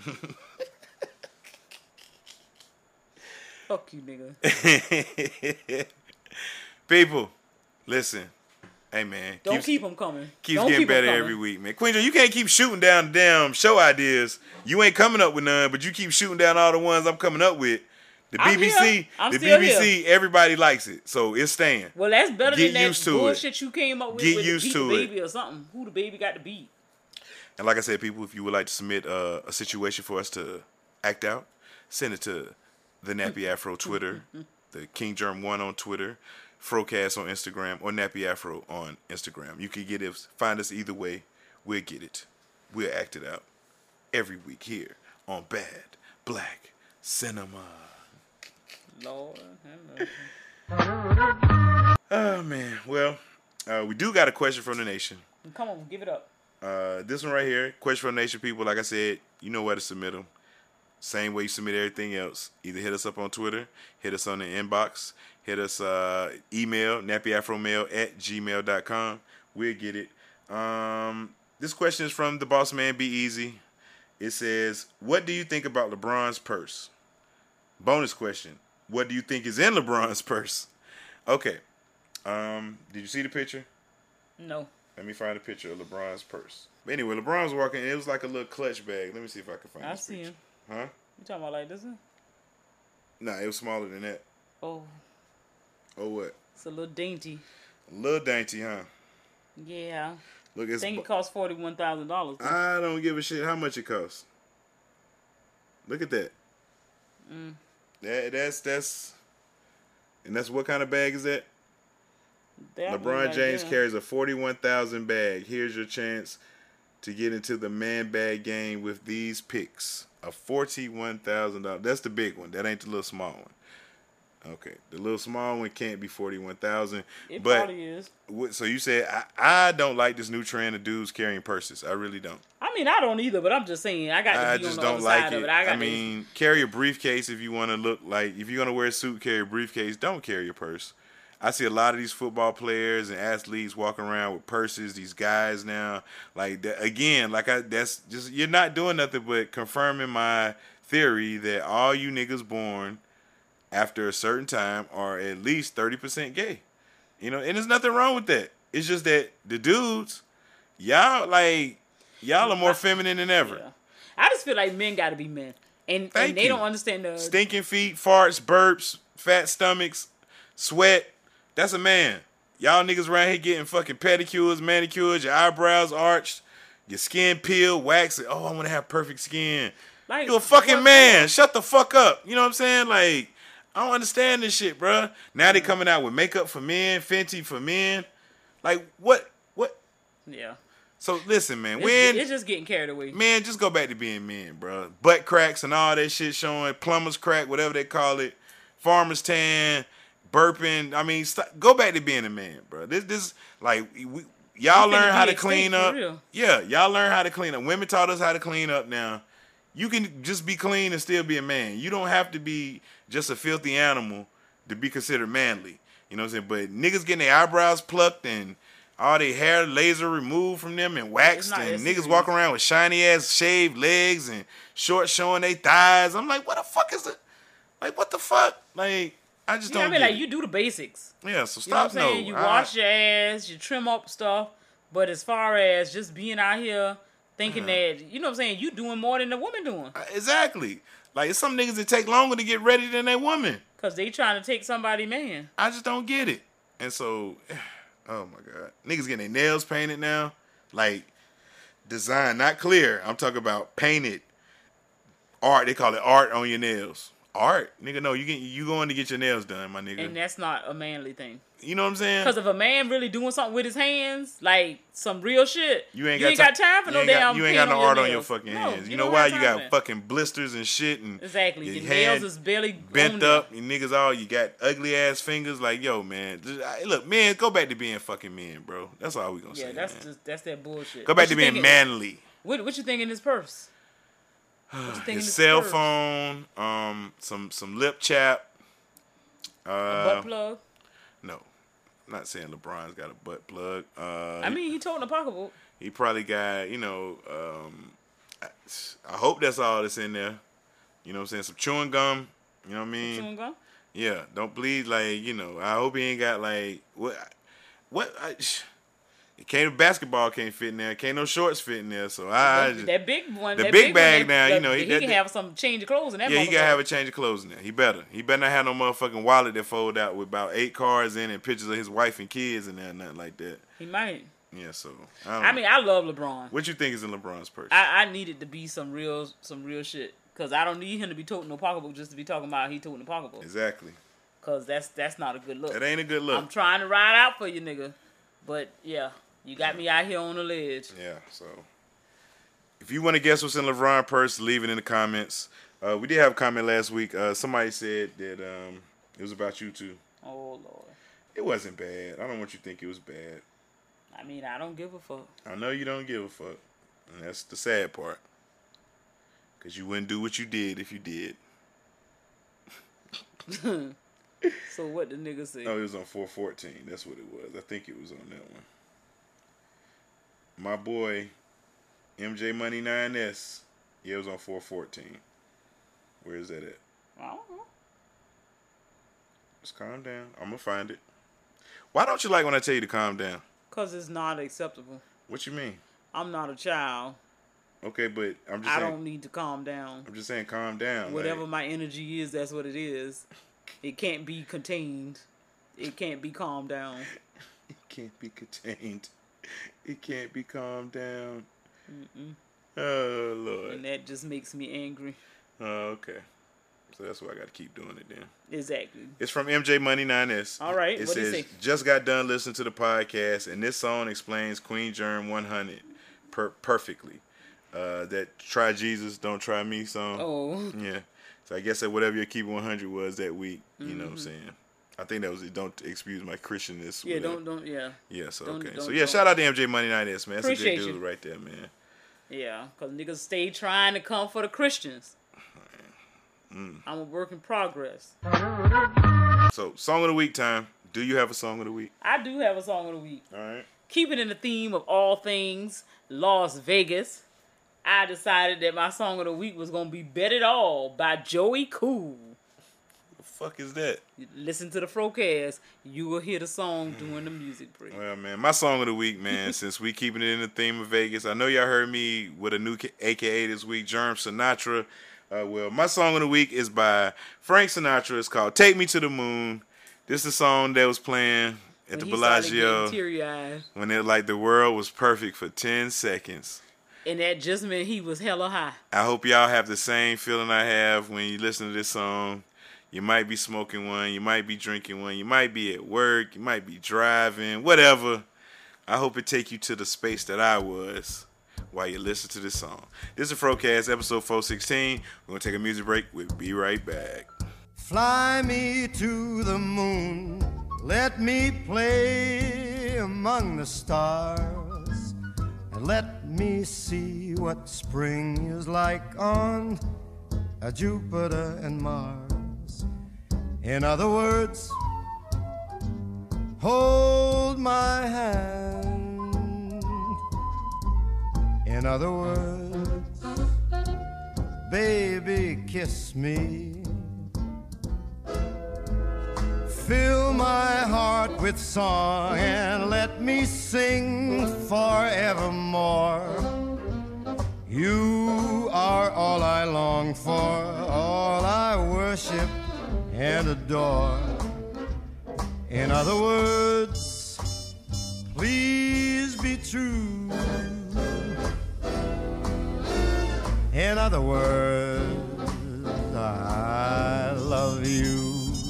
Fuck you, nigga. People, listen. Hey, man. Don't keep them coming. Keeps Don't getting keep 'em better coming. every week, man. Queen, you can't keep shooting down the damn show ideas. You ain't coming up with none, but you keep shooting down all the ones I'm coming up with. The I'm BBC, here. I'm the still BBC, everybody likes it, so it's staying. Well, that's better Get than that used to it. bullshit you came up with. Get with used the to beat it. the baby or something. Who the baby got to beat? And like I said, people, if you would like to submit a situation for us to act out, send it to the Nappy Afro Twitter, the King Germ 1 on Twitter, Frocast on Instagram, or Nappy Afro on Instagram. You can find us either way. We'll get it. We'll act it out every week here on Bad Black Cinema. Lord have mercy. Oh, man. Well, we do got a question from the nation. Come on, give it up. This one right here, question from the nation, people. Like I said, you know where to submit them. Same way you submit everything else. Either hit us up on Twitter, hit us on the inbox, hit us email, nappyafromail@gmail.com. We'll get it. This question is from the boss man, Be Easy. It says, what do you think about LeBron's purse? Bonus question. What do you think is in LeBron's purse? Okay. Did you see the picture? No. Let me find a picture of LeBron's purse. But anyway, LeBron was walking, and it was like a little clutch bag. Let me see if I can find I this see picture. him. Huh? You talking about like this one? Nah, it was smaller than that. Oh, Oh, what? it's a little dainty. A little dainty, huh? Yeah. Look, I it's. think it cost $41,000. I don't give a shit how much it costs. Look at that. That's. And that's what kind of bag is that? LeBron James carries a 41,000 bag. Here's your chance to get into the man bag game with these picks. A $41,000. That's the big one. That ain't the little small one. Okay, the little small one can't be 41,000. It But probably is. so you said I don't like this new trend of dudes carrying purses. I really don't. I mean, I don't either, but I'm just saying I got to I be just on the don't other like side it. of it. I mean, carry a briefcase if you want to look like. If you're gonna wear a suit, carry a briefcase. Don't carry a purse. I see a lot of these football players and athletes walking around with purses. These guys now, like that, again, that's just you're not doing nothing but confirming my theory that all you niggas born after a certain time are at least 30% gay. You know, and there's nothing wrong with that. It's just that the dudes, y'all are more feminine than ever. Yeah. I just feel like men got to be men, and Thank they you. don't understand the Stinking feet, farts, burps, fat stomachs, sweat. That's a man. Y'all niggas around here getting fucking pedicures, manicures, your eyebrows arched, your skin peeled, waxed. Oh, I want to have perfect skin. Like, You're a fucking what- man. Shut the fuck up. You know what I'm saying? Like, I don't understand this shit, bruh. Now they coming out with makeup for men, Fenty for men. Like, what? Yeah. So, listen, man. It's just getting carried away. Man, just go back to being men, bruh. Butt cracks and all that shit showing. Plumber's crack, whatever they call it. Farmer's tan. Burping. I mean, go back to being a man, bruh. This like, y'all learn how to clean up. Yeah, y'all learn how to clean up. Women taught us how to clean up now. You can just be clean and still be a man. You don't have to be just a filthy animal to be considered manly. You know what I'm saying? But niggas getting their eyebrows plucked and all their hair laser removed from them and waxed, and niggas walking around with shiny ass shaved legs and shorts showing their thighs. I'm like, what the fuck is it? Like, what the fuck? Like, I just don't. I mean, like, you do the basics. Yeah, so stop. You know what I'm saying? You wash your ass, you trim up stuff. But as far as just being out here thinking that, you know what I'm saying, you doing more than the woman doing. Exactly. Like, it's some niggas that take longer to get ready than they woman. Because they trying to take somebody man. I just don't get it. And so, oh my God. Niggas getting their nails painted now. Like, design, not clear. I'm talking about painted art. They call it art on your nails. Art? Nigga, no, you going to get your nails done, my nigga. And that's not a manly thing. You know what I'm saying? Because if a man really doing something with his hands, like some real shit, you ain't got time for no damn. You ain't got no art on your fucking hands. You know why? You got fucking blisters and shit, and exactly. Your nails is barely bent up. You niggas you got ugly ass fingers. Like, yo, man, look, men, go back to being fucking men, bro. That's all we gonna say. Yeah, that's that bullshit. Go back to being manly. What you think in his purse? His cell phone, some lip chap, a butt plug. No. I'm not saying LeBron's got a butt plug. I mean, he told in a pocketbook. He probably got, I hope that's all that's in there. You know what I'm saying? Some chewing gum. You know what I mean? Chewing gum? Yeah. Don't bleed, like, I hope he ain't got, like, basketball can't fit in there. Can't no shorts fit in there. So that big one. The big bag now, he can have some change of clothes in that. Yeah, he gotta have a change of clothes in there. He better not have no motherfucking wallet that fold out with about 8 cards in and pictures of his wife and kids in there, nothing like that. He might. Yeah, so I mean, I love LeBron. What you think is in LeBron's purse? I need it to be some real shit, because I don't need him to be toting no pocketbook just to be talking about he toting the pocketbook. Exactly. Because that's not a good look. That ain't a good look. I'm trying to ride out for you, nigga, but yeah. You got me out here on the ledge. Yeah, so if you want to guess what's in LeBron's purse, leave it in the comments. We did have a comment last week. Somebody said that it was about you too. Oh, Lord. It wasn't bad. I don't want you to think it was bad. I mean, I don't give a fuck. I know you don't give a fuck. And that's the sad part. Because you wouldn't do what you did if you did. So what the nigga say? Oh, it was on 414. That's what it was. I think it was on that one. My boy, MJ Money 9S. Yeah, it was on 414. Where is that at? I don't know. Just calm down. I'm going to find it. Why don't you like when I tell you to calm down? Because it's not acceptable. What you mean? I'm not a child. Okay, but I'm just saying. I don't need to calm down. I'm just saying calm down. Whatever my energy is, that's what it is. It can't be contained. It can't be calmed down. It can't be contained. It can't be calmed down. Mm-mm. Oh, Lord. And that just makes me angry. Oh, okay. So that's why I got to keep doing it then. Exactly. It's from MJ Money 9S. All right. It what says, it say? Just got done listening to the podcast, and this song explains Queen Germ 100 perfectly. That Try Jesus, Don't Try Me song. Oh. Yeah. So I guess that whatever your Keep 100 was that week, you know what I'm saying? I think that was it. Don't excuse my Christianness. Yeah, don't, yeah. Yeah, so don't, okay. Don't, so yeah, shout out to MJ Money 9S, man. That's Appreciate a good dude you. right there, man. Yeah, because niggas stay trying to come for the Christians. I'm a work in progress. So, song of the week time. Do you have a song of the week? I do have a song of the week. All right. Keeping in the theme of all things Las Vegas, I decided that my song of the week was going to be Bet It All by Joey Cool. The fuck is that? You listen to the Frocast, you will hear the song during the music break. Well, man, my song of the week, man, since we keeping it in the theme of Vegas, I know y'all heard me with a new AKA this week, Germ Sinatra. Well, my song of the week is by Frank Sinatra. It's called Take Me to the Moon. This is a song that was playing at the Bellagio when it like the world was perfect for 10 seconds. And that just meant he was hella high. I hope y'all have the same feeling I have when you listen to this song. You might be smoking one. You might be drinking one. You might be at work. You might be driving. Whatever. I hope it take you to the space that I was while you listen to this song. This is Frocast, episode 416. We're going to take a music break. We'll be right back. Fly me to the moon. Let me play among the stars. And let me see what spring is like on Jupiter and Mars. In other words, hold my hand. In other words, baby, kiss me. Fill my heart with song and let me sing forevermore. You are all I long for, all I worship and adore. In other words, please be true. In other words, I love you.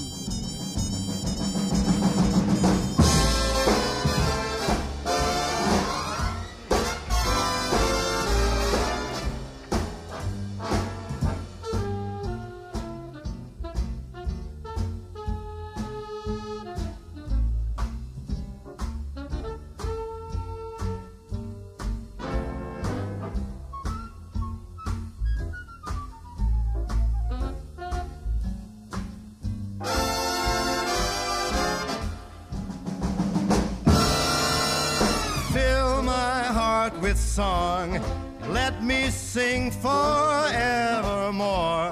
With song, let me sing forevermore.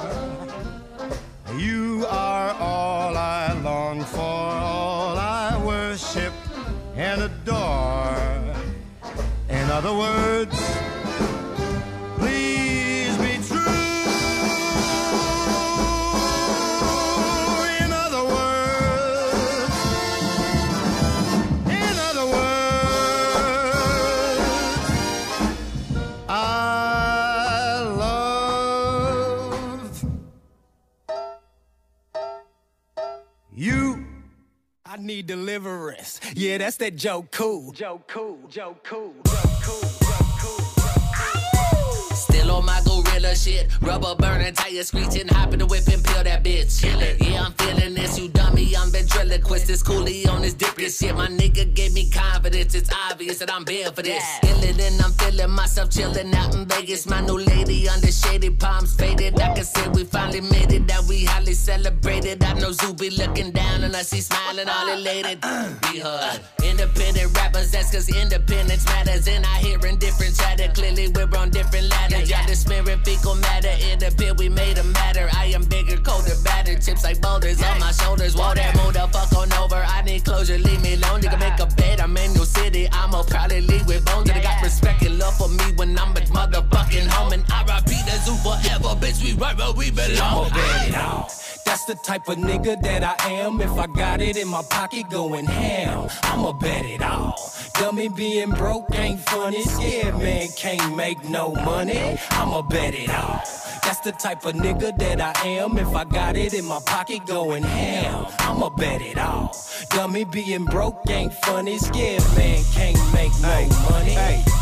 You are all I long for, all I worship and adore. In other words, please be true. In other words, I love you. I need deliverance. Yeah, that's that Joe Cool. Still on my gorilla shit. Rubber burning, tires screeching, hop in the whip and peel that bitch. Chillin'. Yeah, I'm feeling this, you dummy. I'm ventriloquist. This coolie on this dip this shit. My nigga gave me confidence. It's obvious that I'm bad for this. Illin' and I'm feeling myself chillin' out in Vegas. My new lady under shaded palms faded. I can say we finally made it, that we highly celebrated. I know Zoo be looking down and I see smiling all elated. We heard independent rappers, that's cause independence matters. And I hearing different chatter. Clearly we're on different ladders. Y'all just smearing fecal matter. In the pit we made a matter. I am bigger, colder, badder. Chips like boulders on my shoulders. Whoa, that move the fuck on over. I need closure, leave me alone. Nigga make a bed, I'm in your city. I'ma probably leave with bones. They got respect and love for me when I'm at motherfucking home. And R.I.P. the Zoo forever, bitch. We right where we belong. That's the type of nigga that I am. If I got it in my pocket going ham, I'ma bet it all. Dummy being broke ain't funny. Scared man can't make no money. I'ma bet it all. That's the type of nigga that I am. If I got it in my pocket going ham, I'ma bet it all. Dummy being broke ain't funny. Scared man can't make no money.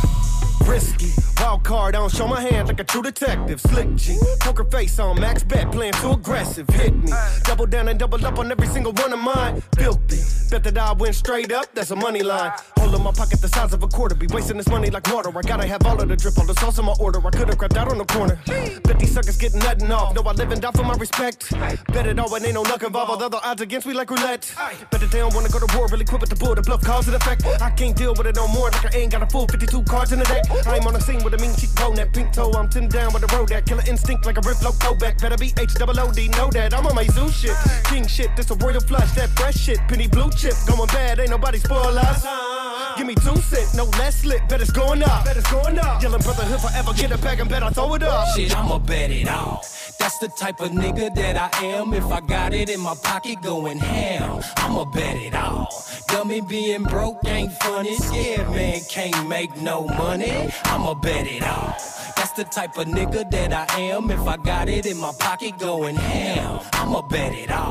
Risky, wild card, I don't show my hand like a true detective. Slick G, poker face on max bet, playing too aggressive. Hit me, double down and double up on every single one of mine. Filthy, bet that I went straight up, that's a money line. Hold in my pocket the size of a quarter, be wasting this money like water. I gotta have all of the drip, all the sauce in my order. I could've crept out on the corner. Bet these suckers getting nothing off, know I live and die for my respect. Bet it all and ain't no luck involved, although the odds against me like roulette. Bet that they don't wanna go to war, really quit with the bull, the bluff, cause and effect. I can't deal with it no more, like I ain't got a full 52 cards in the deck. I'm on the scene with a mean cheek bone, that pink toe. I'm 10 down with the road, that killer instinct like a rip low back. Better be H-double-O-D, know that. I'm on my zoo shit, king shit, this a royal flush, that fresh shit. Penny blue chip, going bad, ain't nobody spoil us. Give me 2 cents, no less lit, bet it's going up. Yelling brotherhood forever, get it back and bet I throw it up. Shit, I'ma bet it all. That's the type of nigga that I am. If I got it in my pocket going ham, I'ma bet it all. Dummy being broke ain't funny. Scared man can't make no money. I'ma bet it all. That's the type of nigga that I am. If I got it in my pocket going ham, I'ma bet it all.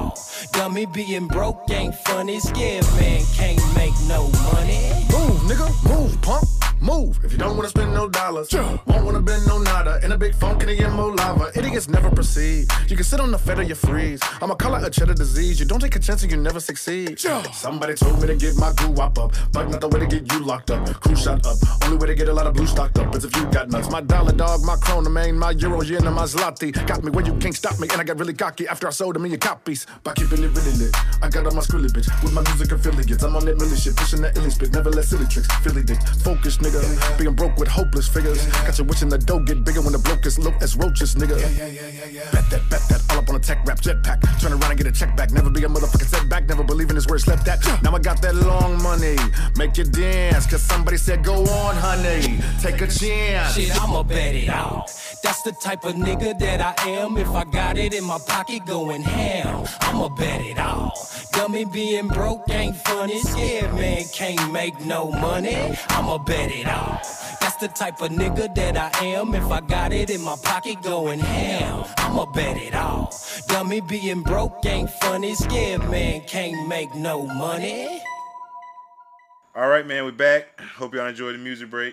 Dummy being broke ain't funny. Scared man can't make no money. Move, nigga, move, pump. Move if you don't wanna spend no dollars. Won't wanna bend no nada. In a big phone, can you get more lava? Idiots never proceed. You can sit on the fed or you freeze. I'ma call it a cheddar disease. You don't take a chance and you never succeed. Somebody told me to get my goo wop up, but not the way to get you locked up. Crew shot up. Only way to get a lot of blue stocked up is if you got nuts. My dollar dog, my krona main, my euro yen and my zloty got me where you can't stop me. And I got really cocky after I sold a million copies by keeping it really lit. I got on my skrilly bitch with my music affiliates. I'm on that milli shit, pushing that illy spit. Never let silly tricks. Philly dick, focus nigga. Being broke with hopeless figures. Got you wishing the dough get bigger when the bloke is low as roaches, nigga. Bet that, all up on a tech rap jetpack. Turn around and get a check back. Never be a motherfucking setback. Never believe in this where it slept at. Now I got that long money. Make you dance, cause somebody said go on, honey. Take a chance. Shit, I'ma bet it all. That's the type of nigga that I am. If I got it in my pocket going ham, I'ma bet it all. Dummy being broke ain't funny. Scared man can't make no money. I'ma bet it all. That's the type of nigga that I am. If I got it in my pocket going ham, I'ma bet it all. Dummy being broke ain't funny. Scared man can't make no money. All right, man, we're back. Hope y'all enjoyed the music break.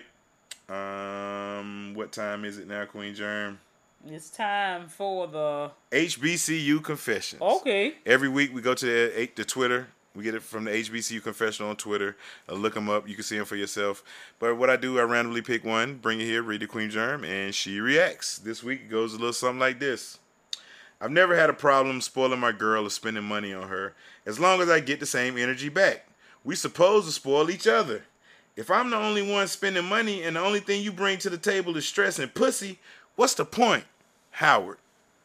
What time is it now, Queen Germ? It's time for the HBCU Confessions. Okay. Every week we go to the Twitter. We get it from the HBCU Confessional on Twitter. Look them up. You can see them for yourself. But what I do, I randomly pick one, bring it here, read the Queen Germ, and she reacts. This week it goes a little something like this. I've never had a problem spoiling my girl or spending money on her, as long as I get the same energy back. We supposed to spoil each other. If I'm the only one spending money and the only thing you bring to the table is stress and pussy, what's the point? Howard.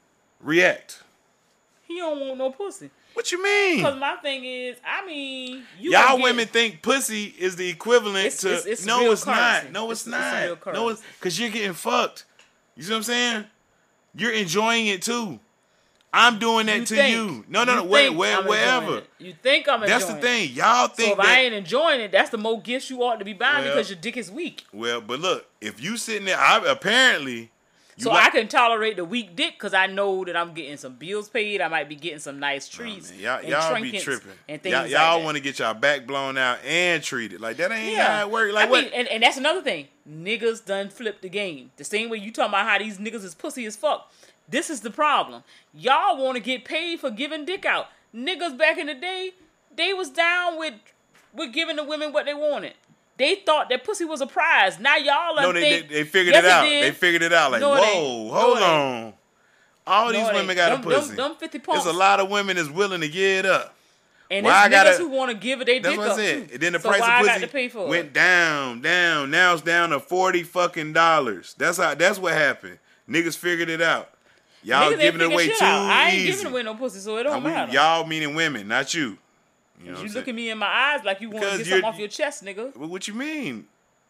React. He don't want no pussy. What you mean? Because my thing is, I mean, y'all women think pussy is the equivalent to. It's no, real it's currency. not. No, it's not. No, it's because you're getting fucked. You see what I'm saying? You're enjoying it too. I'm doing that to you. No. Wherever. You think I'm enjoying it. That's the thing. Y'all think so if I ain't enjoying it, that's the more gifts you ought to be buying because your dick is weak. Well, but look, if you sitting there, apparently. I can tolerate the weak dick because I know that I'm getting some bills paid. I might be getting some nice treats. Y'all be tripping. And things y'all want to get y'all back blown out and treated. Like, that ain't how it work. Like, what? And that's another thing. Niggas done flipped the game. The same way you talking about how these niggas is pussy as fuck. This is the problem. Y'all want to get paid for giving dick out. Niggas back in the day, they was down with giving the women what they wanted. They thought that pussy was a prize. Now y'all they figured it out. They figured it out. Like, whoa, hold on. All these women got a pussy. Them 50 pumps. There's a lot of women that's willing to give it up. And there's niggas who want to give it their dick up too. And then the price of pussy went down. Now it's down to $40 fucking. That's what happened. Niggas figured it out. Y'all giving it away too easy. I ain't giving away no pussy, so it don't matter. Y'all meaning women, not you. You look at me in my eyes like you want to get something off your chest, nigga. What you mean?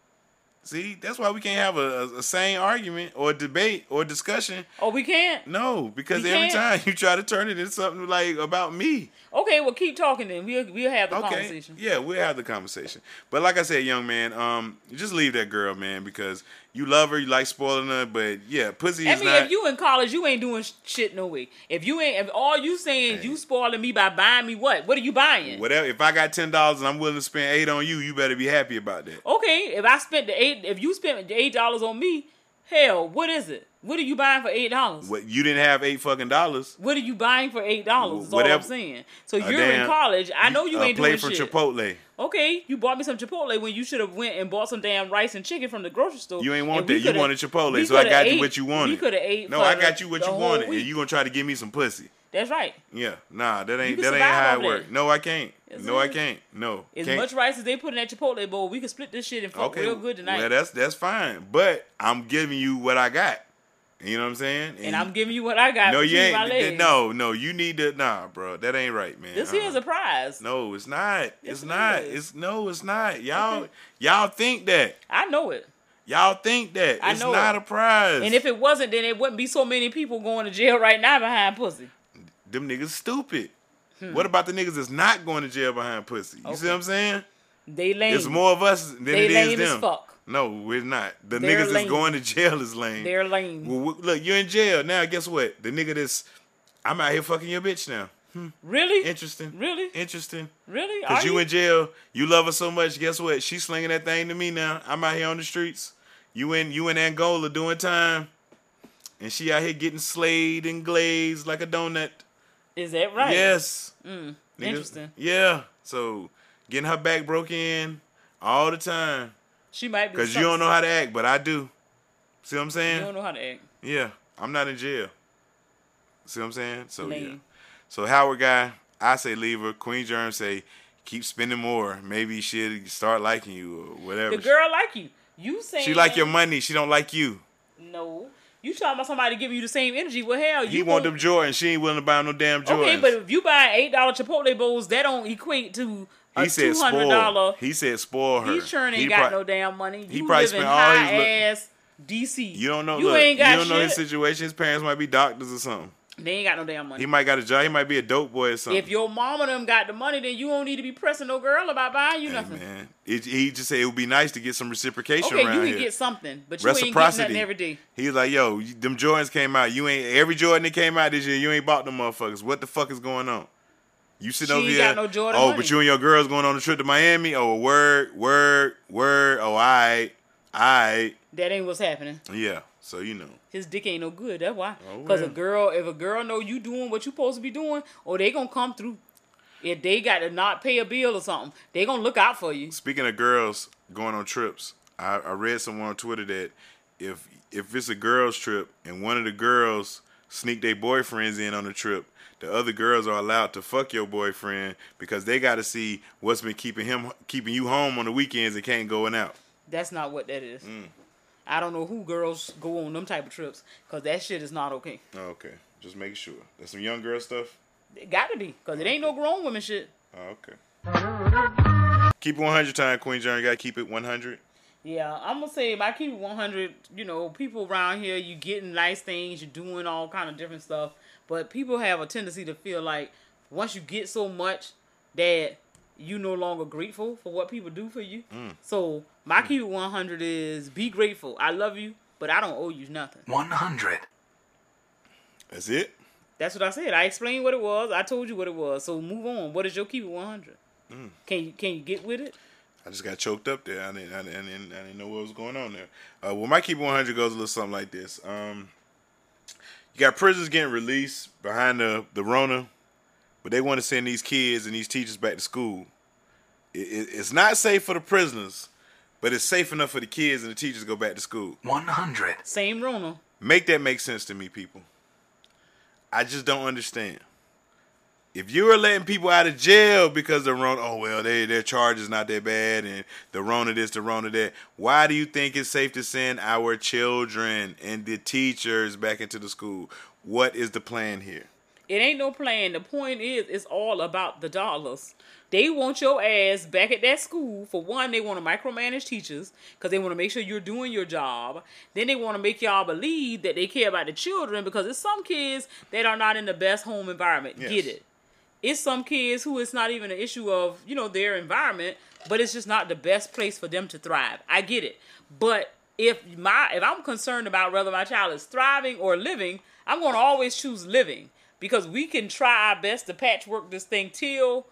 See, that's why we can't have a sane argument or debate or discussion. Oh, we can't? No, because every time you try to turn it into something like about me. Okay, well, keep talking then. We'll have the conversation. Yeah, we'll have the conversation. But like I said, young man, just leave that girl, man, because you love her, you like spoiling her, but yeah, pussy is not. If you in college, you ain't doing shit no way. If all you saying is you spoiling me by buying me what? What are you buying? Whatever. If I got $10 and I'm willing to spend $8 on you, you better be happy about that. Okay, if you spent $8 on me, hell, what is it? What are you buying for $8? What, you didn't have $8 fucking dollars. What are you buying for $8? Is all I'm saying. So you're in college. I know you ain't doing shit. Plate from Chipotle. Okay, you bought me some Chipotle when you should have went and bought some damn rice and chicken from the grocery store. You ain't want that. You wanted Chipotle, so I got you what you wanted. We could have ate. No, I got you what you wanted, and you gonna try to give me some pussy. That's right. Yeah, nah, that ain't how it works. No, I can't. I can't. No. As much rice as they put in that Chipotle bowl, we could split this shit and fuck real good tonight. Well, that's fine. But I'm giving you what I got. You know what I'm saying? And I'm giving you what I got. No, you ain't. No, you need to. Nah, bro, that ain't right, man. This here's a prize. No, it's not. It's not. It's not. Y'all think that. I know it. Y'all think that. It's not a prize. And if it wasn't, then it wouldn't be so many people going to jail right now behind pussy. Them niggas stupid. What about the niggas that's not going to jail behind pussy? You see what I'm saying? They lame. It's more of us than it is them. They lame as fuck. No, we're not. The niggas that's going to jail is lame. They're lame. Well, look, you're in jail now. Guess what? The nigga I'm out here fucking your bitch now. Really? Interesting. Really? Interesting. Really? Because you in jail, you love her so much. Guess what? She's slinging that thing to me now. I'm out here on the streets. You in Angola doing time, and she out here getting slayed and glazed like a donut. Is that right? Yes. Interesting. Yeah. So getting her back broke in all the time. She might be. Because you don't know how to act, but I do. See what I'm saying? You don't know how to act. Yeah. I'm not in jail. See what I'm saying? So Lame. yeah. So Howard guy, I say leave her. Queen Germ say keep spending more. Maybe she'll start liking you or whatever. The girl like you. You saying she like your money. She don't like you. No. You talking about somebody giving you the same energy. Well, hell, He want them Jordans. She ain't willing to buy him no damn Jordans. Okay, but if you buy $8 Chipotle bowls, that don't equate to a $200. He said spoil her. He sure ain't got no damn money. He you probably live in spent all his high-ass DC. You don't know. You ain't got you don't know shit. his situation. His parents might be doctors or something. They ain't got no damn money. He might got a job. He might be a dope boy or something. If your mama them got the money, then you don't need to be pressing no girl about buying you nothing. Man, he just said it would be nice to get some reciprocation Okay, around you here. can get something, but you ain't getting nothing every day. He's like, yo, them Jordans came out. You ain't every Jordan that came out this year. You ain't bought them motherfuckers. What the fuck is going on? You sit She over ain't here. got no Jordan Oh, money. but you and your girls going on a trip to Miami. Oh, word. Oh, all right. That ain't what's happening. Yeah. So you know. His dick ain't no good. That's why. Oh, Because well. if a girl know you doing what you supposed to be doing, or they gonna come through. If they got to not pay a bill or something, they gonna look out for you. Speaking of girls going on trips, I read somewhere on Twitter that if it's a girls trip and one of the girls sneak their boyfriends in on the trip, the other girls are allowed to fuck your boyfriend because they got to see what's been keeping you home on the weekends and can't going out. That's not what that is. I don't know who girls go on them type of trips because that shit is not okay. Okay, just making sure. That's some young girl stuff. It got to be because it ain't no grown women shit. Okay. Keep it 100 time, Queen John. You got to keep it 100. Yeah, I'm gonna say if I keep it 100, you know, people around here, you getting nice things, you're doing all kind of different stuff, but people have a tendency to feel like once you get so much that you no longer grateful for what people do for you. So my keep it 100 is be grateful. I love you, but I don't owe you nothing. 100. That's it? That's what I said. I explained what it was. I told you what it was. So move on. What is your keep it 100? Can you get with it? I just got choked up there. I didn't know what was going on there. Well, my keep it 100 goes a little something like this. You got prisoners getting released behind the Rona, but they want to send these kids and these teachers back to school. It's not safe for the prisoners, but it's safe enough for the kids and the teachers to go back to school. 100. Same Rona. Make that make sense to me, people. I just don't understand. If you are letting people out of jail because of Rona, oh, well, their charge is not that bad, and the Rona this, the Rona that, why do you think it's safe to send our children and the teachers back into the school? What is the plan here? It ain't no plan. The point is, it's all about the dollars. They want your ass back at that school. For one, they want to micromanage teachers because they want to make sure you're doing your job. Then they want to make y'all believe that they care about the children because it's some kids that are not in the best home environment. Yes. Get it? It's some kids who it's not even an issue of, you know, their environment, but it's just not the best place for them to thrive. I get it. But if I'm concerned about whether my child is thriving or living, I'm going to always choose living because we can try our best to patchwork this thing till,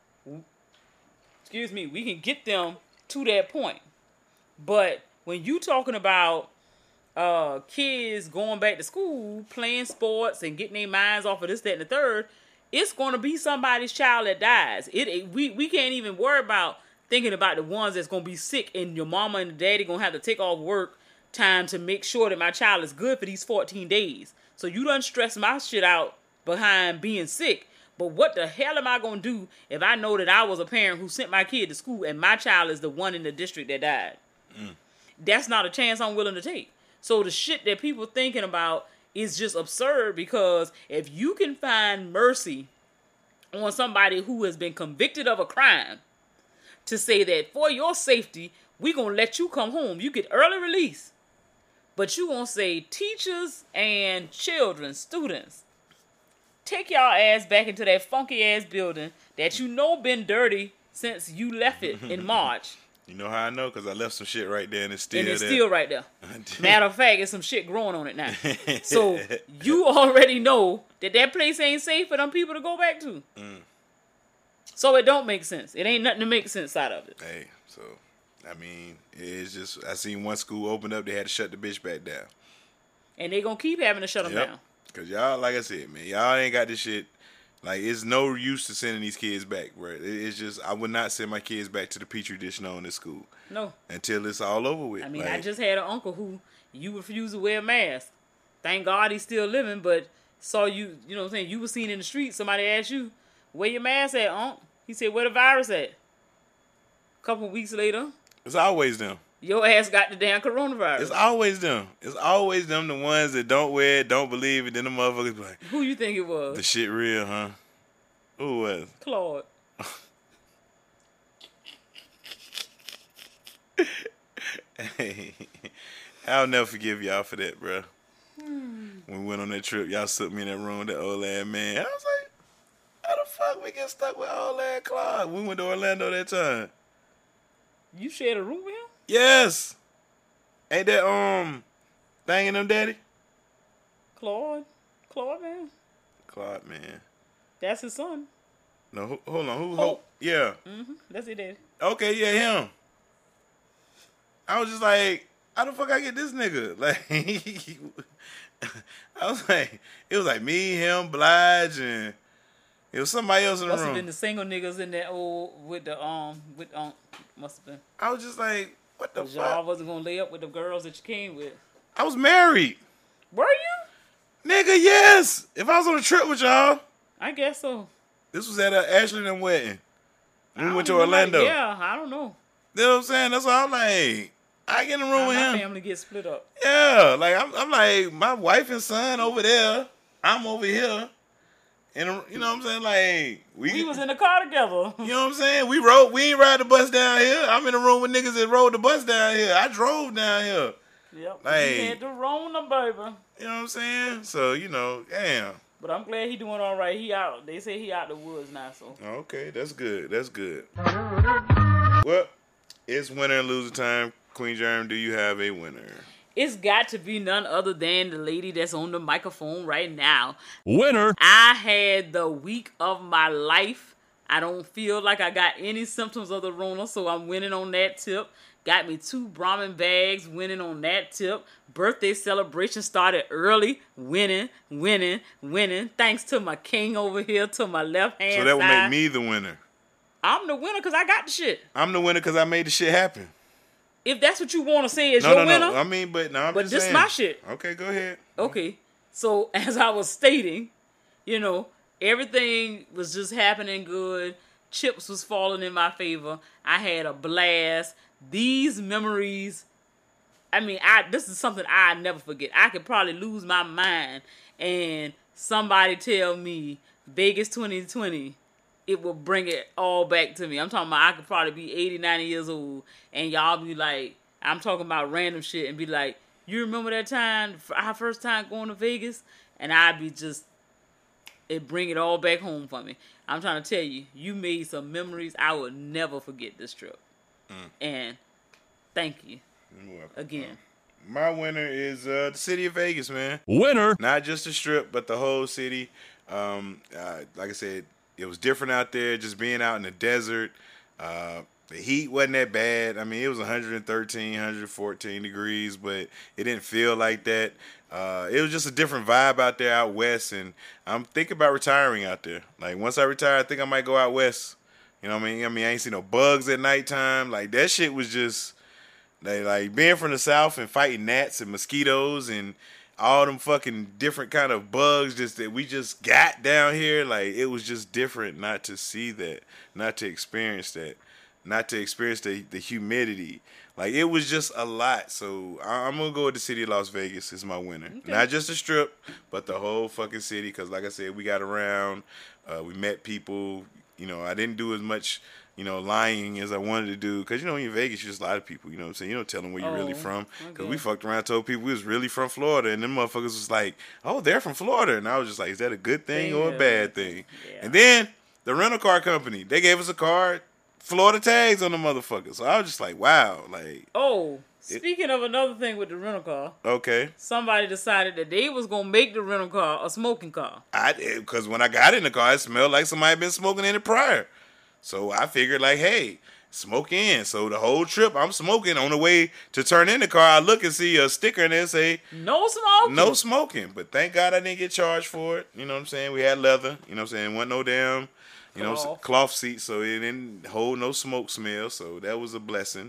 we can get them to that point. But when you talking about kids going back to school, playing sports and getting their minds off of this, that, and the third, it's going to be somebody's child that dies. We can't even worry about thinking about the ones that's going to be sick and your mama and the daddy going to have to take off work time to make sure that my child is good for these 14 days. So you done stress my shit out behind being sick. But what the hell am I going to do if I know that I was a parent who sent my kid to school and my child is the one in the district that died? That's not a chance I'm willing to take. So the shit that people thinking about is just absurd because if you can find mercy on somebody who has been convicted of a crime to say that for your safety, we're going to let you come home. You get early release. But you going to say teachers and children, students, take y'all ass back into that funky ass building that you know been dirty since you left it in March. You know how I know? Because I left some shit right there and it's still and it's there. still right there. Matter of fact, there's some shit growing on it now. So you already know that place ain't safe for them people to go back to. So it don't make sense. It ain't nothing to make sense out of it. Hey, so, I mean, it's just, I seen one school open up, they had to shut the bitch back down. And they gonna keep having to shut them down. Because y'all, like I said, man, y'all ain't got this shit. Like, it's no use to sending these kids back, bro. It's just, I would not send my kids back to the Petri dish known as school. No. Until it's all over with. I mean, like, I just had an uncle who, you refused to wear a mask. Thank God he's still living, but saw you, you know what I'm saying, you were seen in the street, somebody asked you, where your mask at, Unc? He said, where the virus at? A couple weeks later. It's always them. Your ass got the damn coronavirus. It's always them. It's always them, the ones that don't wear it, don't believe it, then the motherfuckers be like, who you think it was? The shit real, huh? Who was it? Claude. Hey, I'll never forgive y'all for that, bro. When we went on that trip, y'all took me in that room with that old ass man. I was like, how the fuck we get stuck with old ass Claude? We went to Orlando that time. You shared a room with him? Yes. Ain't that thing in them, daddy? Claude man. Claude man. That's his son. No, hold on. Who? Hope. Yeah. That's it, daddy. Okay, yeah, him. I was just like, how the fuck I get this nigga? Like, I was like, it was like me, him, Blige, and it was somebody else in the room. Must have been the single niggas in that old must have been. I was just like, what the fuck? Y'all wasn't gonna lay up with the girls that you came with. I was married. Were you? Nigga, yes. If I was on a trip with y'all. I guess so. This was at Ashley and them wedding. We went to Orlando. Like, yeah, I don't know. You know what I'm saying? That's why I'm like, I get in the room with him. My family gets split up. Yeah, like I'm like, my wife and son over there. I'm over here. And you know what I'm saying? Like we was in the car together. You know what I'm saying? We ain't ride the bus down here. I'm in the room with niggas that rode the bus down here. I drove down here. Yep. Like, he had the Rona, baby. You know what I'm saying? So, you know, damn. But I'm glad he doing all right. He out. They say he out the woods now, so. Okay, that's good. That's good. Well, it's winner and loser time. Queen Germ, do you have a winner? It's got to be none other than the lady that's on the microphone right now. Winner. I had the week of my life. I don't feel like I got any symptoms of the Rona, so I'm winning on that tip. Got me 2 Brahmin bags, winning on that tip. Birthday celebration started early, winning. Thanks to my king over here to my left hand side. So that would make me the winner. I'm the winner because I got the shit. I'm the winner because I made the shit happen. If that's what you want to say is your winner. No. I mean, I'm but just this saying. My shit. Okay, go ahead. Okay. So, as I was stating, you know, everything was just happening good. Chips was falling in my favor. I had a blast. These memories, I mean, this is something I never forget. I could probably lose my mind and somebody tell me Vegas 2020, it will bring it all back to me. I'm talking about I could probably be 80, 90 years old and y'all be like, I'm talking about random shit and be like, you remember that time, our first time going to Vegas? And I'd be just, it bring it all back home for me. I'm trying to tell you, you made some memories. I will never forget this trip. And thank you again. My winner is the city of Vegas, man. Winner. Not just the strip, but the whole city. Like I said, it was different out there, just being out in the desert. The heat wasn't that bad. I mean, it was 113, 114 degrees, but it didn't feel like that. It was just a different vibe out there out west, and I'm thinking about retiring out there. Like, once I retire, I think I might go out west. You know what I mean? I ain't seen no bugs at nighttime. Like, that shit was just, like being from the South and fighting gnats and mosquitoes and all them fucking different kind of bugs just that we just got down here. Like, it was just different not to see that, not to experience that, not to experience the humidity. Like, it was just a lot. So I'm going to go with the city of Las Vegas as my winner. Okay. Not just the strip, but the whole fucking city. Because, like I said, we got around. We met people. You know, I didn't do as much, lying as I wanted to do. Because, in Vegas, you just lie to people. You know what I'm saying? You don't tell them where you're really from. Because we fucked around and told people we was really from Florida. And them motherfuckers was like, oh, they're from Florida. And I was just like, is that a good thing or a bad thing? Yeah. And then the rental car company, they gave us a card Florida tags on the motherfucker. So I was just like, wow, like. Oh, speaking of another thing with the rental car. Okay. Somebody decided that they was gonna make the rental car a smoking car. I did, because when I got in the car, it smelled like somebody had been smoking in it prior. So I figured like, hey, smoke in. So the whole trip, I'm smoking. On the way to turn in the car, I look and see a sticker and it say, no smoking. No smoking. But thank God I didn't get charged for it. You know what I'm saying? We had leather. You know what I'm saying? Wasn't no damn, cloth seat. So it didn't hold no smoke smell. So that was a blessing.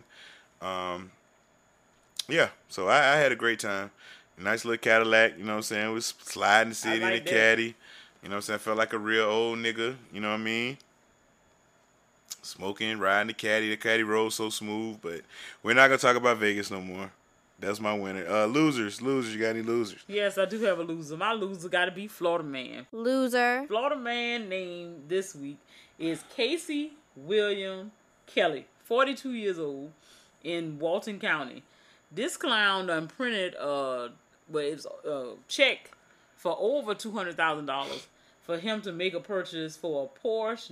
Yeah. So I had a great time. Nice little Cadillac. You know what I'm saying? Was sliding the city in the caddy. You know what I'm saying? Felt like a real old nigga. You know what I mean? Smoking, riding the caddy rolled so smooth, but we're not gonna talk about Vegas no more. That's my winner. Losers, you got any losers? Yes, I do have a loser. My loser got to be Florida man. Loser. Florida man named this week is Casey William Kelly, 42 years old, in Walton County. This clown done printed a check for over $200,000. For him to make a purchase for a Porsche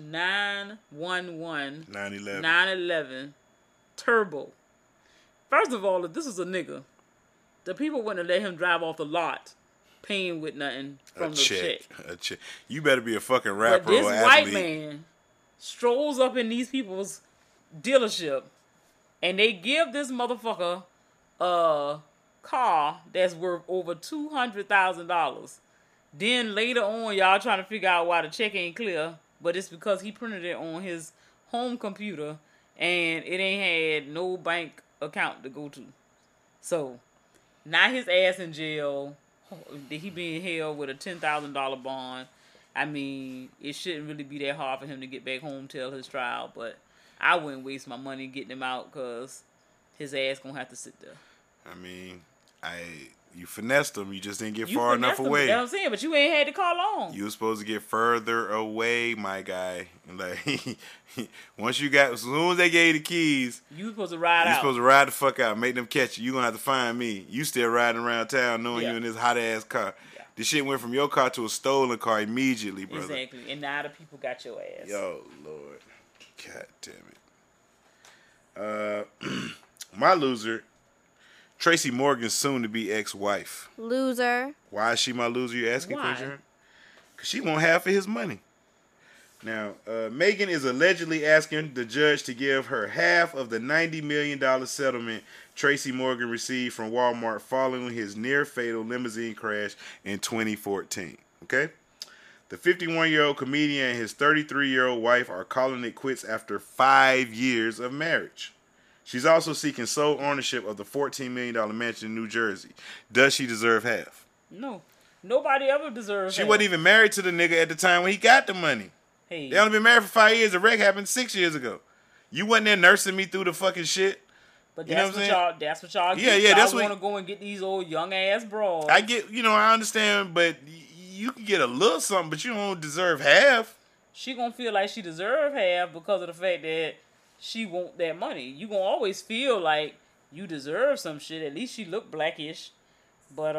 911 Turbo. First of all, if this was a nigga, the people wouldn't have let him drive off the lot paying with nothing from the check. A check. You better be a fucking rapper or athlete. This white man strolls up in these people's dealership and they give this motherfucker a car that's worth over $200,000. Then later on, y'all trying to figure out why the check ain't clear, but it's because he printed it on his home computer and it ain't had no bank account to go to. So, now his ass in jail. He being held with a $10,000 bond. I mean, it shouldn't really be that hard for him to get back home till his trial, but I wouldn't waste my money getting him out because his ass gonna have to sit there. I mean, you finessed him. You just didn't get far enough away. That's what I'm saying, but you ain't had the car long. You were supposed to get further away, my guy. Like, as soon as they gave you the keys, you supposed to ride out. You supposed to ride the fuck out, make them catch you. You gonna have to find me. You still riding around town knowing you in this hot ass car. Yeah. This shit went from your car to a stolen car immediately, brother. Exactly, and now the people got your ass. Yo, Lord, god damn it. My loser. Tracy Morgan's soon-to-be ex-wife. Loser. Why is she my loser, you asking, Queen? Because she won't half of his money. Now, Megan is allegedly asking the judge to give her half of the $90 million settlement Tracy Morgan received from Walmart following his near-fatal limousine crash in 2014. Okay? The 51-year-old comedian and his 33-year-old wife are calling it quits after 5 years of marriage. She's also seeking sole ownership of the $14 million mansion in New Jersey. Does she deserve half? No. Nobody ever deserves half. She wasn't even married to the nigga at the time when he got the money. Hey. They only been married for 5 years. The wreck happened 6 years ago. You wasn't there nursing me through the fucking shit. But that's what y'all get. Yeah, that's what y'all want to go and get these old young ass broads. I get, I understand, but you can get a little something, but you don't deserve half. She gonna feel like she deserve half because of the fact that she want that money. You gonna always feel like you deserve some shit. At least she look blackish. But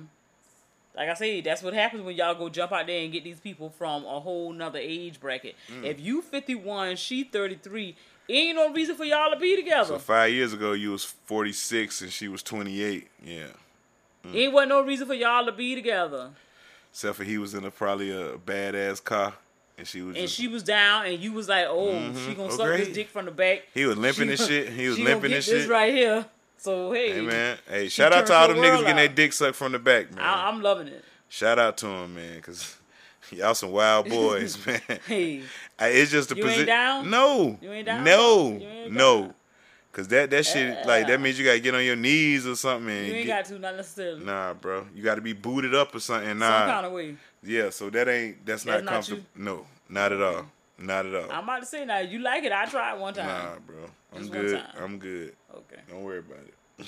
like I say, that's what happens when y'all go jump out there and get these people from a whole nother age bracket. If you 51, she 33, ain't no reason for y'all to be together. So 5 years ago you was 46 and she was 28. Yeah. Ain't wasn't no reason for y'all to be together. Except for he was in probably a badass car. And she was down, and you was like, she gonna suck this dick from the back. He was limping and shit. He was limping and shit. This right here. So hey man, shout out to all them niggas getting their dick sucked from the back, man. I'm loving it. Shout out to him, man, because y'all some wild boys, man. Hey, it's just the position. You ain't down? No, you ain't down? No. Cause that shit like that means you gotta get on your knees or something. And you ain't got to, not necessarily. Nah, bro, you got to be booted up or something. Nah, some kind of way. Yeah, so that's not comfortable. No, not at all. Not at all. I'm about to say now, you like it? I tried one time. Nah, bro, I'm good. I'm good. Okay. Don't worry about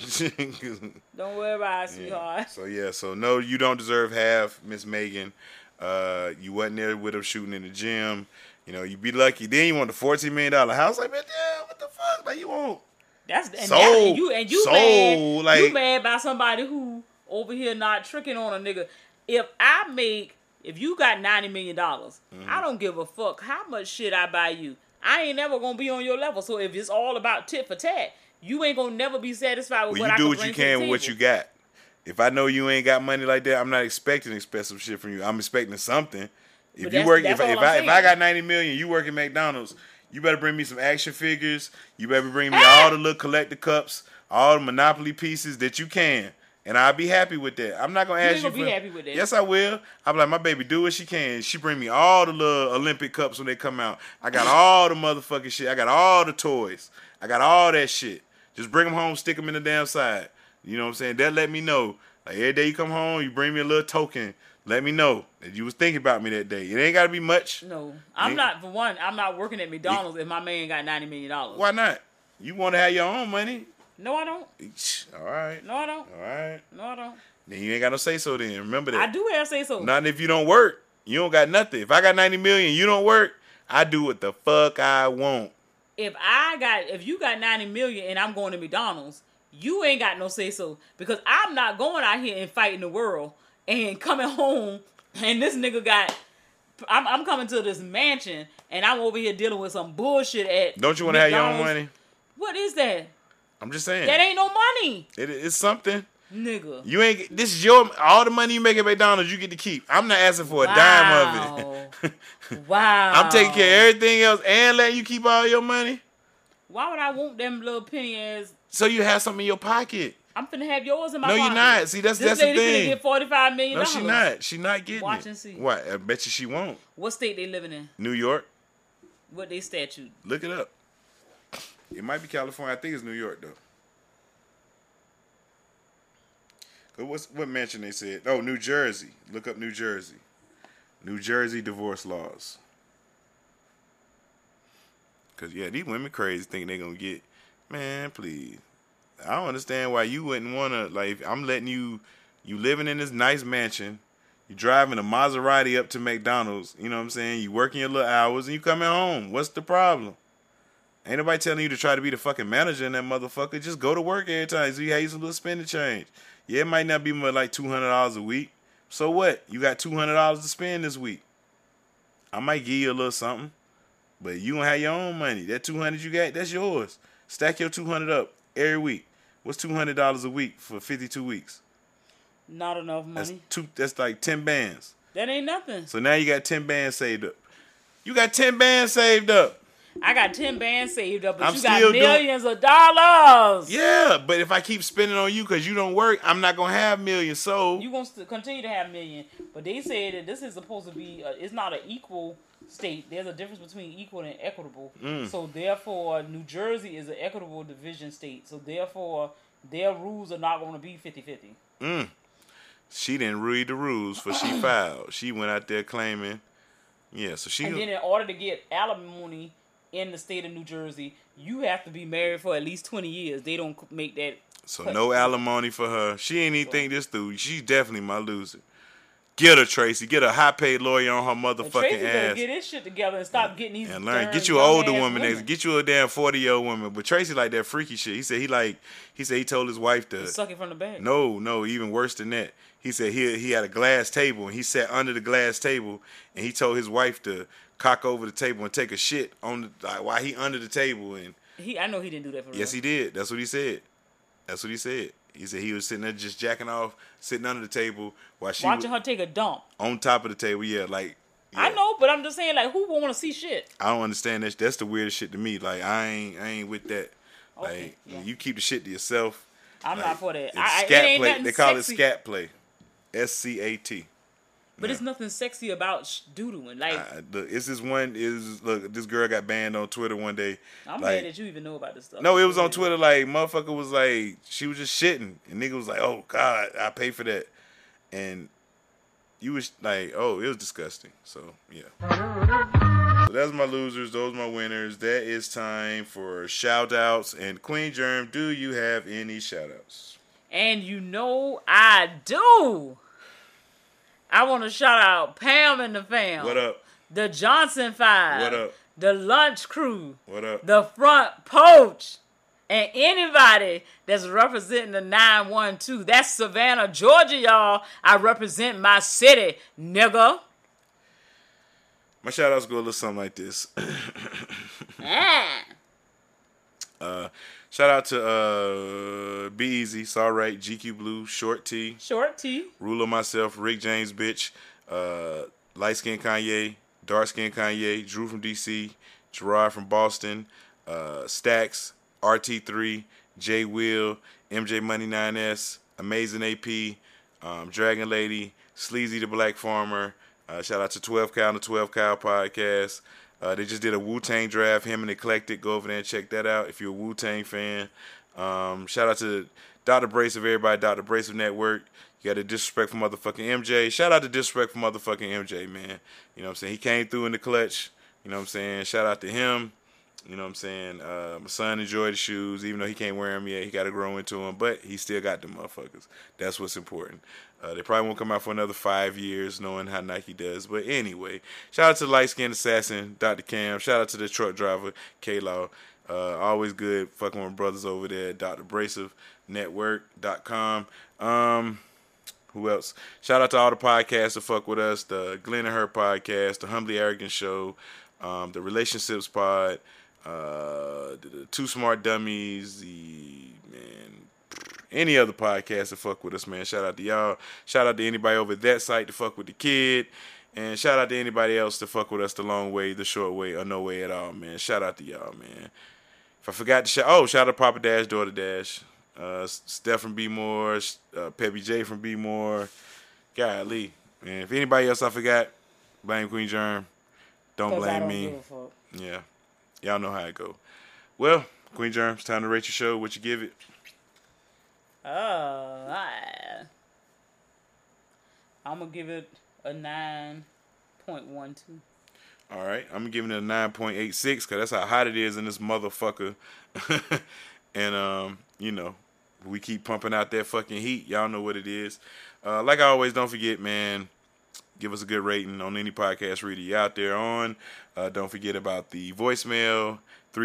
it. Don't worry about it, sweetheart. So no, you don't deserve half, Miss Megan. You wasn't there with him shooting in the gym. You be lucky. Then you want the $14 million house. Like, man, damn, what the fuck? Like, you won't. You mad by somebody who over here not tricking on a nigga. If you got $90 million, I don't give a fuck how much shit I buy you. I ain't never gonna be on your level. So if it's all about tit for tat, you ain't gonna never be satisfied with what I can bring to the table. You do what you can with what you got. If I know you ain't got money like that, I'm not expecting expensive shit from you. I'm expecting something. If you work, if I got 90 million, you work at McDonald's, you better bring me some action figures. You better bring me all the little collector cups, all the Monopoly pieces that you can. And I'll be happy with that. I'm not gonna ask you. Be happy with that. Yes, I will. I'm like, my baby, do what she can. She bring me all the little Olympic cups when they come out. I got all the motherfucking shit. I got all the toys. I got all that shit. Just bring them home, stick them in the damn side. You know what I'm saying? That let me know. Like every day you come home, you bring me a little token. Let me know that you was thinking about me that day. It ain't gotta be much. No, I'm not. For one, I'm not working at McDonald's if my man got $90 million. Why not? You want to have your own money? No, I don't. All right. No, I don't. All right. No, I don't. Then you ain't got no say so. Then remember that. I do have say so. Not if you don't work. You don't got nothing. If I got 90 million, you don't work. I do what the fuck I want. If you got 90 million and I'm going to McDonald's, you ain't got no say so, because I'm not going out here and fighting the world and coming home and this nigga got. I'm coming to this mansion and I'm over here dealing with some bullshit at. Don't you want to have your own money? What is that? I'm just saying. That ain't no money. It's something. Nigga. You ain't. This is all the money you make at McDonald's. You get to keep. I'm not asking for a dime of it. Wow. I'm taking care of everything else and letting you keep all your money. Why would I want them little penny ass? So you have something in your pocket. I'm finna have yours in my pocket. No, you're not. See, that's the thing. This lady finna get $45 million. No, she not. She not getting Watch it. and see. What? I bet you she won't. What state they living in? New York. What they statute? Look it up. It might be California. I think it's New York though. What mansion they said? Oh, New Jersey. Look up New Jersey. New Jersey divorce laws. Because, yeah, these women crazy think they're going to get... Man, please. I don't understand why you wouldn't want to... Like, I'm letting you living in this nice mansion. You driving a Maserati up to McDonald's. You know what I'm saying? You working your little hours and you coming home. What's the problem? Ain't nobody telling you to try to be the fucking manager in that motherfucker. Just go to work every time so you have some little spending change. Yeah, it might not be more like $200 a week. So what? You got $200 to spend this week. I might give you a little something, but you don't have your own money. That $200 you got, that's yours. Stack your $200 up every week. What's $200 a week for 52 weeks? Not enough money. That's like 10 bands. That ain't nothing. So now you got 10 bands saved up. You got 10 bands saved up. I got 10 bands saved up, but you got millions of dollars. Yeah, but if I keep spending on you because you don't work, I'm not going to have millions. So you're going to continue to have millions. But they said that this is supposed to be, it's not an equal state. There's a difference between equal and equitable. So therefore, New Jersey is an equitable division state. So therefore, their rules are not going to be 50-50. She didn't read the rules for she filed. She went out there claiming, yeah. So she. And then in order to get alimony in the state of New Jersey, you have to be married for at least 20 years. They don't make that. So no alimony for her. She ain't even think this through. She's definitely my loser. Get her, Tracy. Get a high-paid lawyer on her motherfucking Tracy ass. better get his shit together and stop getting these. And learn. Get you an older woman. Get you a damn 40-year-old woman. But Tracy like that freaky shit. He said he told his wife to suck it from the back. No, even worse than that. He said he had a glass table and he sat under the glass table and he told his wife to cock over the table and take a shit on while he under the table. And I know he didn't do that for real. Yes, he did. That's what he said. He said he was sitting there just jacking off, sitting under the table while she watching her take a dump on top of the table. Yeah. I know, but I'm just saying, like, who would want to see shit? I don't understand that. That's the weirdest shit to me. Like, I ain't with that. Okay, like, you keep the shit to yourself. I'm not for that. Scat play. They call it scat play. SCAT. But it's nothing sexy about doodling. Like, it's this one. Look, this girl got banned on Twitter one day. I'm mad that you even know about this stuff. No, it was on Twitter. Like, motherfucker was like, she was just shitting, and nigga was like, "Oh God, I pay for that," and you was like, "Oh, it was disgusting." So yeah. So that's my losers. Those my winners. That is time for shout outs. And Queen Germ, do you have any shout outs? And you know I do. I want to shout out Pam and the fam. What up? The Johnson 5. What up? The Lunch Crew. What up? The Front Porch. And anybody that's representing the 912. That's Savannah, Georgia, y'all. I represent my city, nigga. My shout outs go a little something like this. Shout out to Be Easy, Saw Right, GQ Blue, Short T, Ruler Myself, Rick James Bitch, Light Skin Kanye, Dark Skin Kanye, Drew from DC, Gerard from Boston, Stacks, RT3, J Will, MJ Money 9S, Amazing AP, Dragon Lady, Sleazy the Black Farmer. Shout out to 12 Cal and the 12 Cal podcast. They just did a Wu-Tang draft, him and Eclectic. Go over there and check that out if you're a Wu-Tang fan. Shout out to Dr. Brace of everybody, Dr. Brace of Network. You got the Disrespectful motherfucking MJ. Shout out to Disrespectful motherfucking MJ, man. You know what I'm saying? He came through in the clutch. You know what I'm saying? Shout out to him. You know what I'm saying? My son enjoyed the shoes, even though he can't wear them yet. He got to grow into them, but he still got them motherfuckers. That's what's important. They probably won't come out for another 5 years, knowing how Nike does. But anyway, shout out to the Light Skin Assassin, Dr. Cam. Shout out to the truck driver, K-Law. Always good fucking with brothers over there at drabracevnetwork.com. Who else? Shout out to all the podcasts that fuck with us. The Glenn and Her podcast, the Humbly Arrogant Show, the Relationships Pod, the Too Smart Dummies, any other podcast that fuck with us, man. Shout out to y'all. Shout out to anybody over at that site to fuck with the kid. And shout out to anybody else to fuck with us the long way, the short way, or no way at all, man. Shout out to y'all, man. If I forgot to shout out to Papa Dash, Daughter Dash, Steph from B More, Peppy J from B More. Golly. Man, if anybody else I forgot, blame Queen Germ. Don't blame me. Yeah. Y'all know how it go. Well, Queen Germ, it's time to rate your show. What you give it? I'm going to give it a 9.12. All right. I'm giving it a 9.86 because that's how hot it is in this motherfucker. And, you know, we keep pumping out that fucking heat. Y'all know what it is. Like I always, don't forget, man, give us a good rating on any podcast reader you out there on. Don't forget about the voicemail,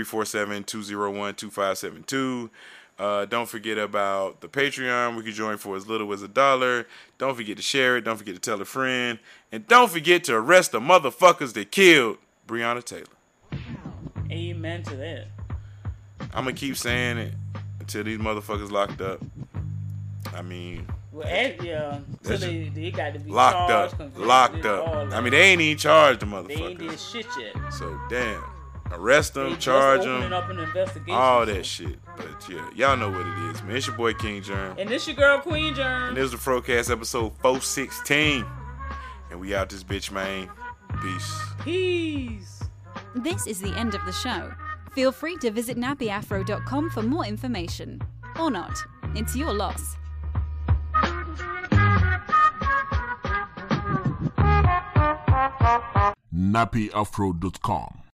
347-201-2572. Don't forget about the Patreon. We can join for as little as $1. Don't forget to share it. Don't forget to tell a friend. And don't forget to arrest the motherfuckers that killed Breonna Taylor. Amen to that. I'm going to keep saying it until these motherfuckers locked up. I mean... Well, yeah, so they got to be locked charged, up. I mean, they ain't even charged the motherfuckers. They ain't did shit yet. So, damn. Arrest them, charge them, up an investigation, all that shit. But yeah, y'all know what it is, man. It's your boy King Germ. And this your girl Queen Germ. And this is the Frocast episode 416. And we out this bitch, man. Peace. This is the end of the show. Feel free to visit nappyafro.com for more information. Or not. It's your loss. nappyafro.com